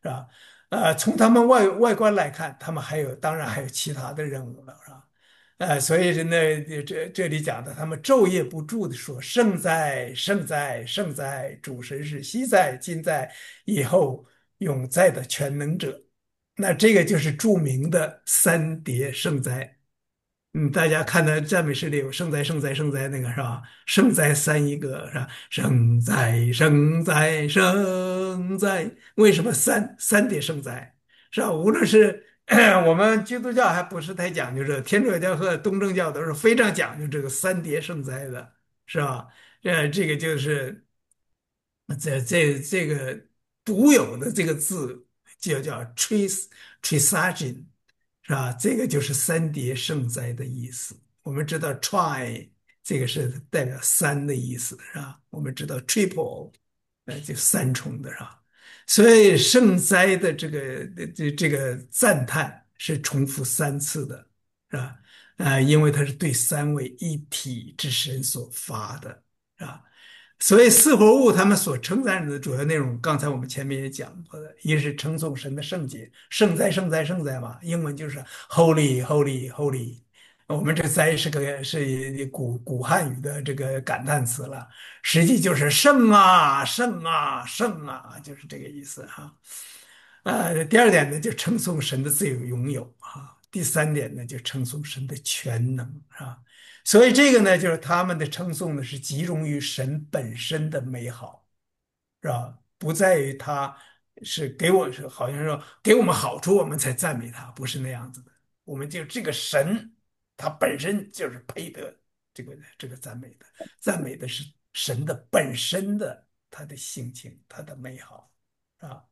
是吧？呃，从他们外外观来看，他们还有当然还有其他的任务了，是吧？呃，所以是那这这里讲的，他们昼夜不住的说：圣哉，圣哉，圣哉！主神是昔在、今在、以后永在的全能者。那这个就是著名的三叠圣哉。嗯，大家看的赞美诗里有圣哉、圣哉、圣哉那个是吧？圣哉三一个是吧？圣哉、圣哉、圣哉。为什么三三叠圣哉？是吧？无论是我们基督教还不是太讲究这个，天主教和东正教都是非常讲究这个三叠圣哉的，是吧？呃，这个就是这这这个独有的这个字就叫 tris trisagin，是吧？这个就是三叠圣哉的意思。我们知道 tri 这个是代表三的意思，是吧？我们知道 triple，呃，就三重的，是吧？所以圣哉的这个这这个赞叹是重复三次的，是吧？呃，因为它是对三位一体之神所发的，是吧？所以四活物他们所称赞的主要内容，刚才我们前面也讲过的，一是称颂神的圣洁，圣哉圣哉圣哉嘛，英文就是 Holy Holy Holy。我们这哉是个是古古汉语的这个感叹词了，实际就是圣啊圣啊圣啊，就是这个意思哈。呃，第二点呢，就称颂神的自有拥有啊。第三点呢，就称颂神的全能啊。所以这个呢，就是他们的称颂呢，是集中于神本身的美好，是吧？不在于他是给我是好像说给我们好处，我们才赞美他，不是那样子的。我们就这个神，他本身就是配得这个这个赞美的，赞美的是神的本身的他的性情，他的美好啊。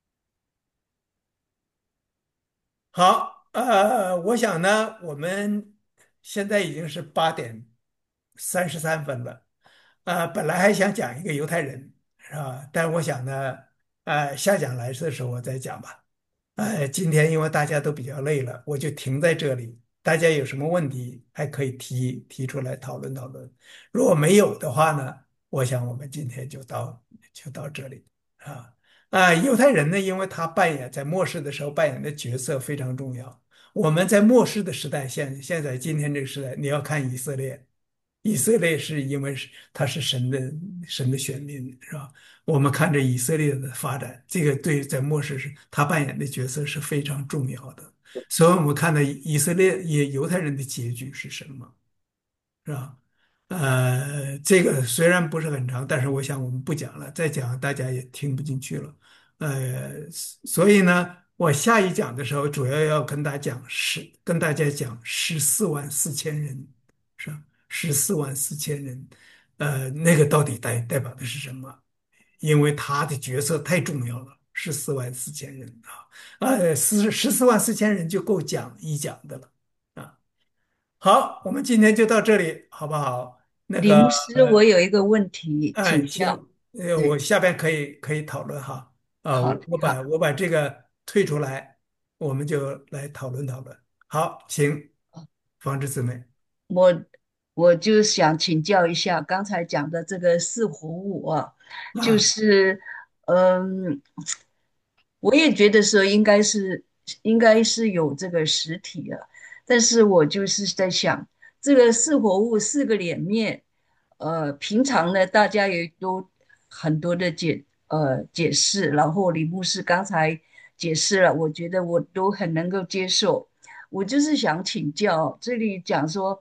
好，呃，我想呢，我们现在已经是八点三十三分了，呃，本来还想讲一个犹太人，是吧？但是我想呢，呃，下讲来的时候我再讲吧。呃，今天因为大家都比较累了，我就停在这里。大家有什么问题还可以提提出来讨论讨论。如果没有的话呢，我想我们今天就到就到这里啊。啊，犹太人呢，因为他扮演在末世的时候扮演的角色非常重要。我们在末世的时代，现现在今天这个时代，你要看以色列，以色列是因为是他是神的神的选民，是吧？我们看着以色列的发展，这个对在末世是他扮演的角色是非常重要的。所以，我们看到以色列也犹太人的结局是什么？是吧？呃，这个虽然不是很长，但是我想我们不讲了，再讲大家也听不进去了。呃，所以呢，我下一讲的时候，主要要跟大家讲十，跟大家讲十四万四千人，是吧？十四万四千人，呃，那个到底代代表的是什么？因为他的角色太重要了，十四万四千人啊，呃，四十四万四千人就够讲一讲的了。啊。好，我们今天就到这里，好不好？那个， 李牧师，我有一个问题哎， 请教。 行，呃，我对， 下边可以可以讨论哈，啊， 好我我的好的。 把我把这个退出来，我们就来讨论讨论。好，请房之姊妹。 我我就想请教一下刚才讲的这个四活物啊，就啊， 是嗯，我也觉得说应该是应该是有这个实体的，但是我就是在想，这个四活物四个脸面，呃，平常呢大家也都很多的解呃解释，然后李牧师刚才解释了，我觉得我都很能够接受。我就是想请教，这里讲说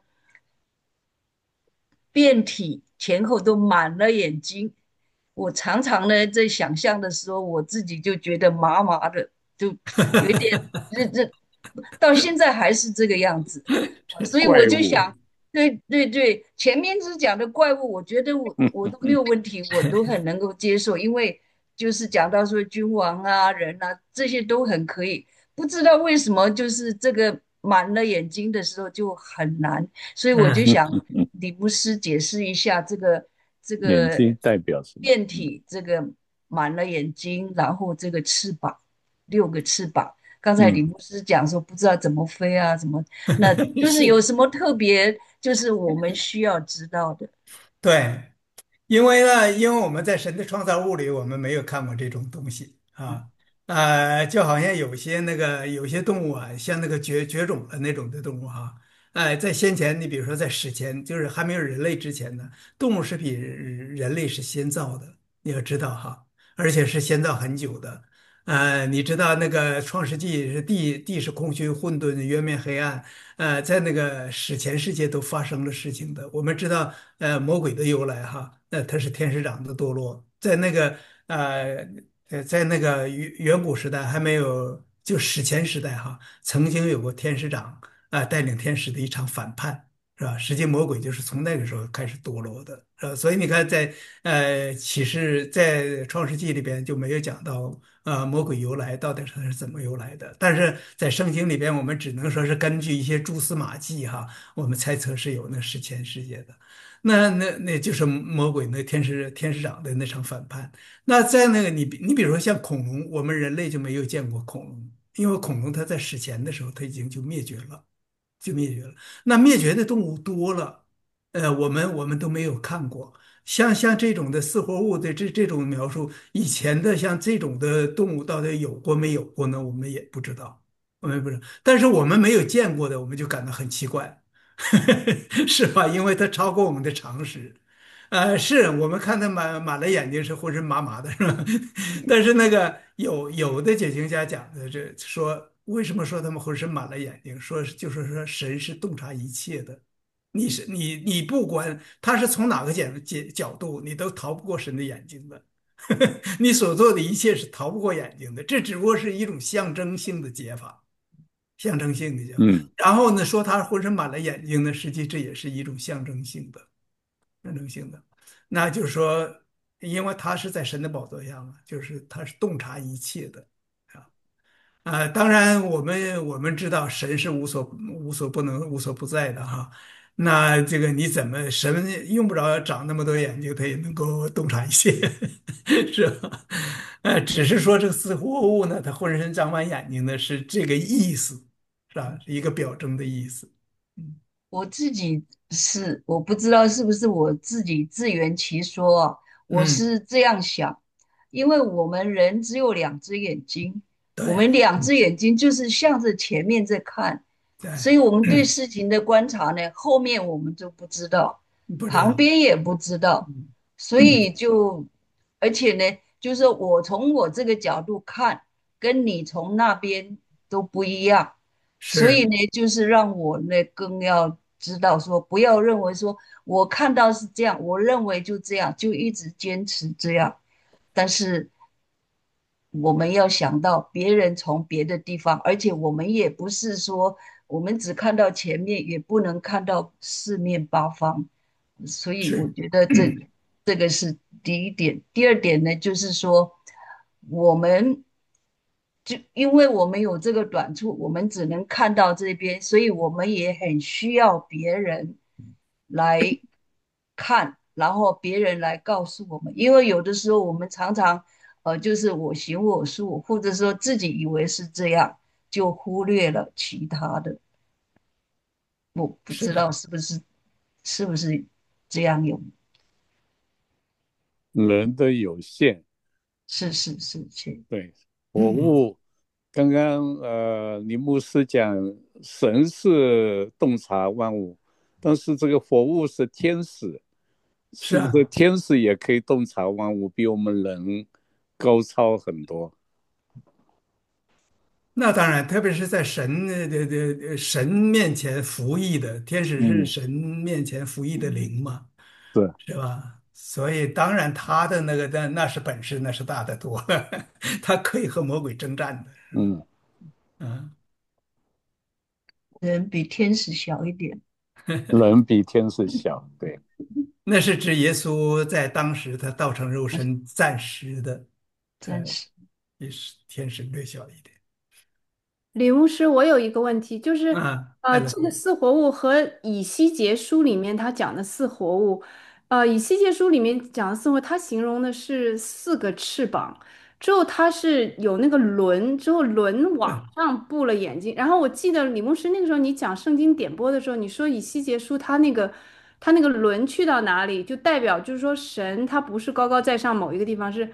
遍体前后都满了眼睛，我常常呢在想象的时候，我自己就觉得麻麻的，就有一点这这到现在还是这个样子，所以我怪物。 就想，对对对，前面是讲的怪物，我觉得我我都没有问题，我都很能够接受，因为就是讲到说君王啊、人啊这些都很可以，不知道为什么就是这个满了眼睛的时候就很难。所以我就嗯， 想李牧师解释一下这个这个眼睛代表什么？ 变体，这个满了眼睛，然后这个翅膀，六个翅膀。刚才李嗯， 牧师讲说不知道怎么飞啊，怎么，那就是有什么特别，就是我们需要知道的。 对，因为呢，因为我们在神的创造物里，我们没有看过这种东西啊。 呃，就好像有些那个有些动物啊，像那个绝绝种的那种的动物哈，呃，在先前，你比如说在史前，就是还没有人类之前呢，动物是比人类是先造的，你要知道哈，而且是先造很久的。呃，你知道那个《创世纪》是地地是空虚混沌，渊面黑暗，呃，在那个史前世界都发生了事情的。我们知道，呃，魔鬼的由来哈，那他是天使长的堕落，在那个呃呃，在那个远远古时代还没有就史前时代哈，曾经有过天使长啊、带领天使的一场反叛，是吧？实际魔鬼就是从那个时候开始堕落的，呃，所以你看在呃启示在创世纪里边就没有讲到啊、魔鬼由来到底是是怎么由来的，但是在圣经里边我们只能说是根据一些蛛丝马迹哈，我们猜测是有那史前世界的。那那那就是魔鬼那天使天使长的那场反叛。那在那个你比你比如说像恐龙，我们人类就没有见过恐龙，因为恐龙它在史前的时候它已经就灭绝了，就灭绝了。那灭绝的动物多了，呃，我们我们都没有看过。像像这种的四活物的这这种描述，以前的像这种的动物到底有过没有过呢？我们也不知道，我们也不知道。但是我们没有见过的，我们就感到很奇怪，是吧？因为它超过我们的常识。呃，是我们看他满满了眼睛是浑身麻麻的，是吧？但是那个有有的解经家讲的这说，为什么说他们浑身满了眼睛？说是就是说神是洞察一切的，你是你你不管他是从哪个角角角度，你都逃不过神的眼睛的。你所做的一切是逃不过眼睛的，这只不过是一种象征性的解法，象征性的解法。 嗯然后呢，说他浑身满了眼睛呢，实际这也是一种象征性的。象征性的，那就是说，因为他是在神的宝座下嘛，就是他是洞察一切的啊啊！当然，我们我们知道神是无所无所不能、无所不在的哈。那这个你怎么神用不着长那么多眼睛，他也能够洞察一切，是吧？呃，只是说这个似活物呢，它浑身长满眼睛呢，是这个意思，是吧？是一个表征的意思。嗯我自己是我不知道是不是我自己自圆其说啊，我嗯， 是这样想，因为我们人只有两只眼睛，我对， 们两只眼睛就是向着前面在看， 对， 所以我们对事情的观察呢，后面我们就不知道，旁不知道。 边也不知道， 嗯所以就，而且呢，就是我从我这个角度看，跟你从那边都不一样。所以是呢，就是让我呢更要知道说，不要认为说我看到是这样，我认为就这样，就一直坚持这样。但是我们要想到别人从别的地方，而且我们也不是说我们只看到前面，也不能看到四面八方。所以我是， 觉得这这个是第一点。第二点呢，就是说我们。就因为我们有这个短处，我们只能看到这边，所以我们也很需要别人来看，然后别人来告诉我们。因为有的时候我们常常，呃，就是我行我素，或者说自己以为是这样，就忽略了其他的。我不知是道是不是是不是这样用？ 人的有限， 是是是是， 对，活嗯， 物。刚刚呃，李牧师讲神是洞察万物，但是这个活物是天使，是不是是啊， 天使也可以洞察万物，比我们人高超很多？ 那当然，特别是在神的的的神面前服役的天使是嗯， 神面前服役的灵嘛， 是， 是吧？所以当然他的那个那那是本事，那是大得多了，他可以和魔鬼征战的。 嗯， 嗯， 人比天使小一点， 人比天使小，对， 那是指耶稣在当时他道成肉身暂时的，呃， 暂时。 也是天使略小一点。 李牧师，我有一个问题，就是啊， 呃， 艾伦， 这个四活物和以西结书里面他讲的四活物，呃，以西结书里面讲的四活物，它形容的是四个翅膀，之后它是有那个轮，之后轮往嗯， 上布了眼睛。然后我记得李牧师那个时候你讲圣经点播的时候，你说以西结书它那个它那个轮去到哪里，就代表就是说神他不是高高在上某一个地方，是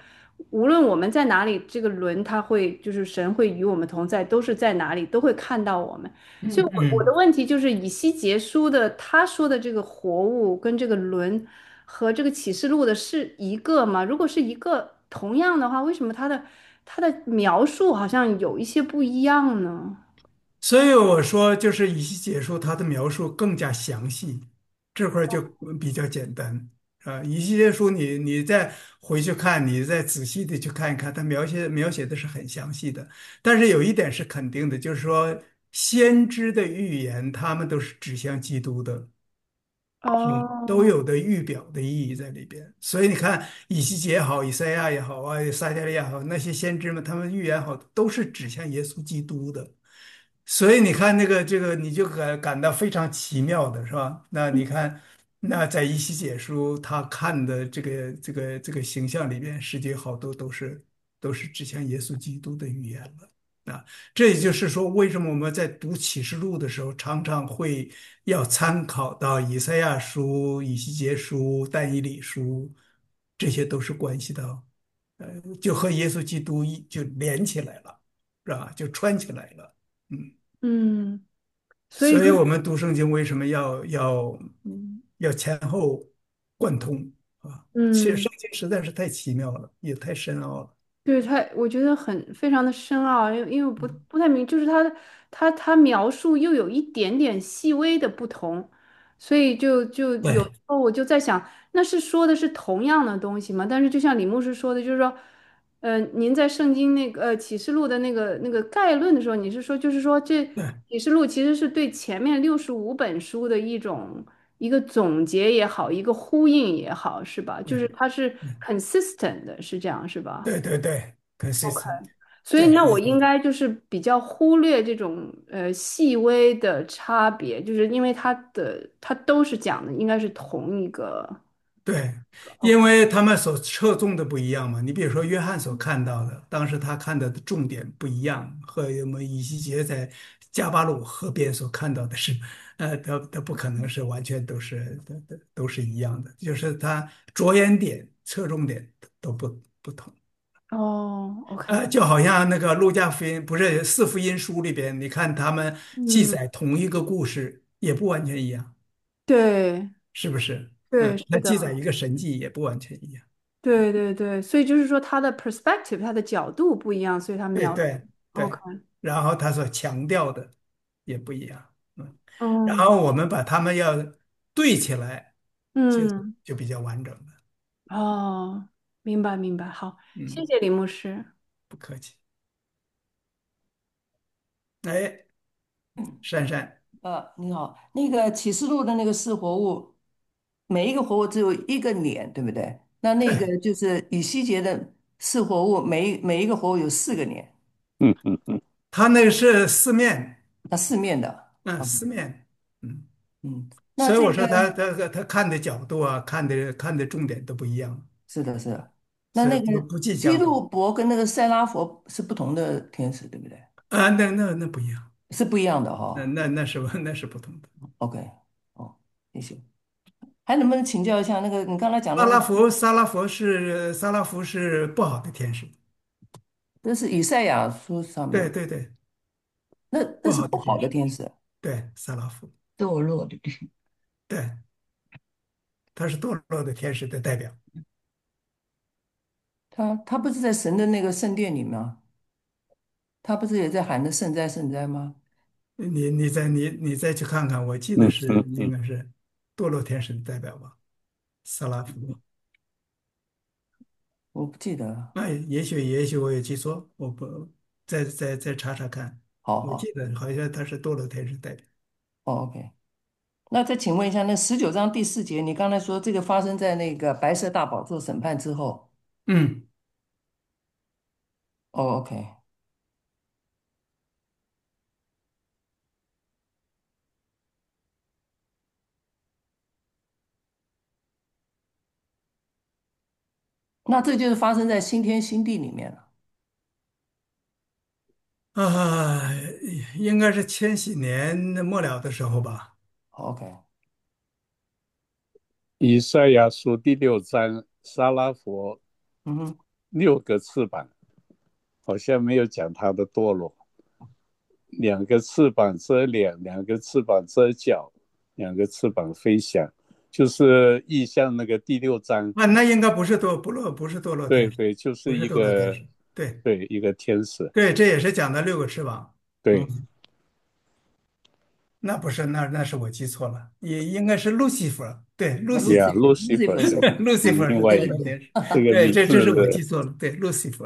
无论我们在哪里，这个轮它会就是神会与我们同在，都是在哪里都会看到我们。所以我，我的嗯， 问题就是以西结书的他说的这个活物跟这个轮和这个启示录的是一个吗？如果是一个同样的话，为什么他的他的描述好像有一些不一样呢？ 所以我说，就是以西结书它的描述更加详细，这块儿就比较简单啊。以西结书你你再回去看，你再仔细的去看一看，它描写描写的是很详细的。但是有一点是肯定的，就是说先知的预言，他们都是指向基督的。嗯，都哦， 有的预表的意义在里边，所以你看，以西结也好，以赛亚也好啊，撒迦利亚也好，那些先知们，他们预言好，都是指向耶稣基督的。所以你看那个这个，你就感感到非常奇妙的是吧？那你看，那在以西结书他看的这个这个这个形象里边，实际好多都是都是指向耶稣基督的预言了。啊，这也就是说，为什么我们在读启示录的时候，常常会要参考到以赛亚书、以西结书、但以理书，这些都是关系到，呃，就和耶稣基督一就连起来了，是吧？就串起来了。嗯， 嗯，所以就所以我们读圣经为什么要要嗯要前后贯通啊？其实嗯。 圣经实在是太奇妙了，也太深奥了。 对他，我觉得很非常的深奥，因为因为我不嗯， 不太明，就是他他他描述又有一点点细微的不同，所以就就有时对候我就在想，那是说的是同样的东西吗？但是就像李牧师说的，就是说，呃，您在圣经那个呃启示录的那个那个概论的时候，你是说就是说这对启示录其实是对前面六十五本书的一种一个总结也好，一个呼应也好，是吧？就是对它是 consistent 的，是这样，是吧？ 对对对，consistent。 所以那我在一应该就是比较忽略这种呃细微的差别，就是因为它的它都是讲的应该是同一个。 对，因 OK。 为他们所侧重的不一样嘛。你比如说约翰所看到的，当时他看到的重点不一样，和我们以西结在加巴鲁河边所看到的是，呃，他他不可能是完全都是都都都是一样的，就是他着眼点、侧重点都不不同。 哦，OK。 呃，就好像那个路加福音，不是四福音书里边，你看他们记嗯， 载同一个故事，也不完全一样， 对是不是？ 对， 嗯， 是他记载的， 一个神迹也不完全一样。 对对对，所以就是说他的 perspective，他的角度不一样，所以他描述。 对对 OK。 对，然后他所强调的也不一样。嗯，然嗯后我们把它们要对起来，就嗯。 就比较完整了。 哦，明白明白，好，谢嗯， 谢李牧师。 不客气。哎，珊珊， 呃，你好，那个启示录的那个四活物，每一个活物只有一个脸，对不对？那那对， 个就是以西结的四活物，每一每一个活物有四个脸， 嗯嗯嗯， 他那个是四面， 那四面的。 嗯， 啊， 四面。嗯。 嗯，那所以这个我说他他他看的角度啊，看的看的重点都不一样， 是的，是的。那所以那个不不尽基相同路伯跟那个塞拉佛是不同的天使，对不对？ 啊，那那那不一样， 是不一样的那哈、 那那是那是不同的。 OK。哦，谢谢。还能不能请教一下那个你刚才讲的萨那个， 拉佛萨拉佛是萨拉佛是不好的天使， 这是以赛亚书上面， 对对对， 那那不是不好好的天使， 的天使。 对萨拉夫， 堕落的。 对，他是堕落的天使的代表。 他他不是在神的那个圣殿里吗？他不是也在喊的圣哉圣哉吗？ 你你再你你再去看看，我记得嗯是嗯嗯， 应该是堕落天使的代表吧，萨拉夫。 我不记得了。 哎，也许也许我有记错，我不再再再查查看。 好好。 我记得好像他是堕落天使代表。 哦，OK。那再请问一下，那十九章第四节，你刚才说这个发生在那个白色大宝座审判之后。 嗯， 哦，OK。那这就是发生在新天新地里面了。 啊，应该是千禧年末了的时候吧。 好，OK。 以赛亚书第六章，撒拉佛嗯哼。 六个翅膀，好像没有讲他的堕落。两个翅膀遮脸，两个翅膀遮脚，两个翅膀飞翔，就是意象那个第六章。 啊，那应该不是堕不落，不是堕落天使， 对对，就是不是一个堕落天使，对对一个天使。 对，这也是讲的六个翅膀。 对， 嗯，那不是，那那是我记错了，也应该是路西弗，对，路啊西弗， 呀，路 ，Lucifer 西弗 Lucifer 是是路西弗是另外一个， 堕落天使， 这个对， 名字这这是我记错了，对，路西弗。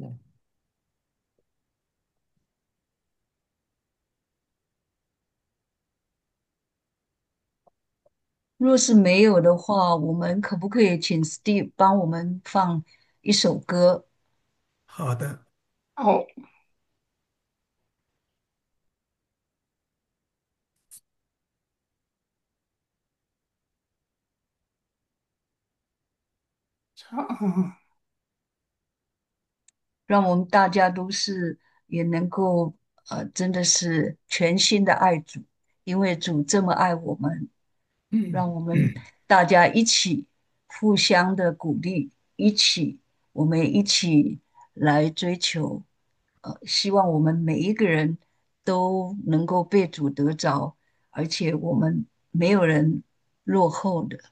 若是没有的话，我们可不可以请 Steve 帮我们放一首歌？ 好的， 好，唱， 让我们大家都是也能够呃，真的是全心的爱主，因为主这么爱我们， 嗯让我们大家一起互相的鼓励，一起我们一起来追求，呃，希望我们每一个人都能够被主得着，而且我们没有人落后的。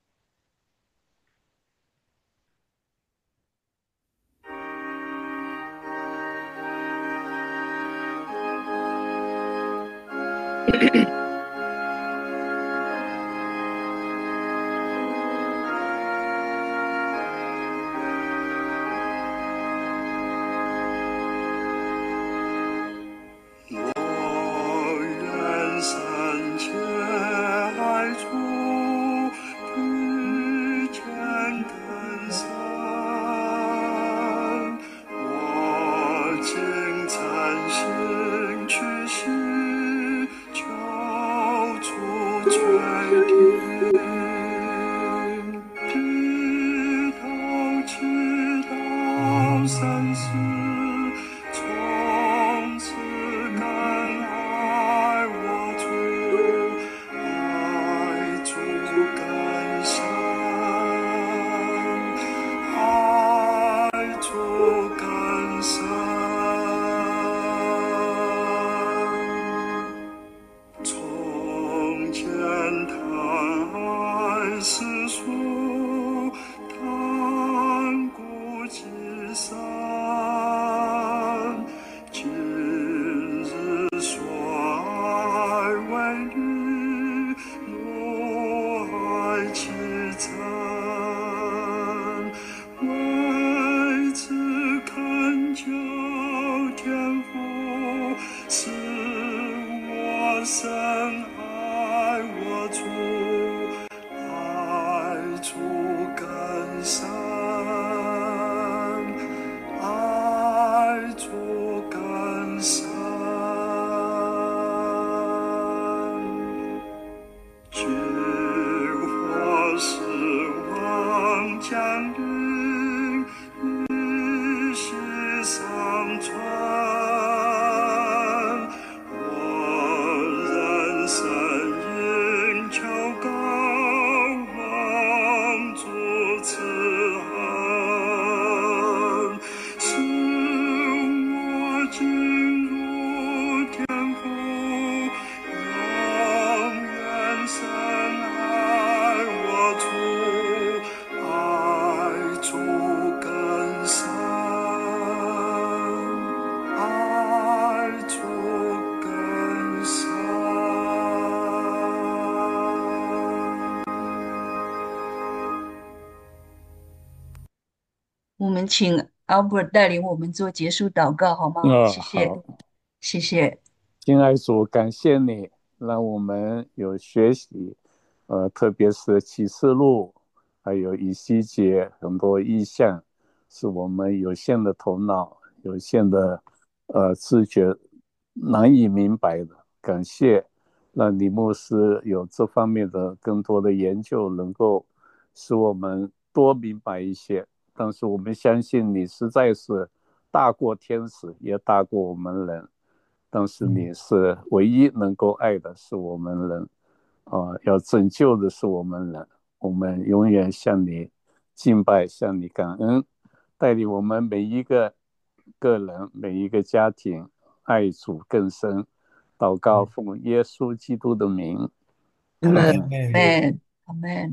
我愿三千爱主，遇见登山。我今参行去兮，求主垂听。低头祈祷三思，从此感爱我主，爱主感伤，爱主感伤。从前贪爱世俗，贪顾己身，今日所爱为女，怒爱其真，为此恳求天父，使我深爱我主，爱主更深，爱主更深。菊花时望降临，雨息上春。我人生因求高望主慈恩，使我进入天父，永远深爱我主，爱主更深，爱主更深。 我们请 Albert 带领我们做结束祷告好吗？ 啊， 谢谢， 好， 谢谢。 敬爱主，感谢你让我们有学习，呃，特别是启示录，还有以西结很多意象，是我们有限的头脑、有限的呃知觉难以明白的。感谢让李牧师有这方面的更多的研究，能够使我们多明白一些。但是我们相信你实在是大过天使，也大过我们人。但是你是唯一能够爱的是我们人，啊、呃，要拯救的是我们人。我们永远向你敬拜，向你感恩， 带领我们每一个个人、每一个家庭爱主更深。祷告奉耶稣基督的名， 阿门。 哎阿门，阿门。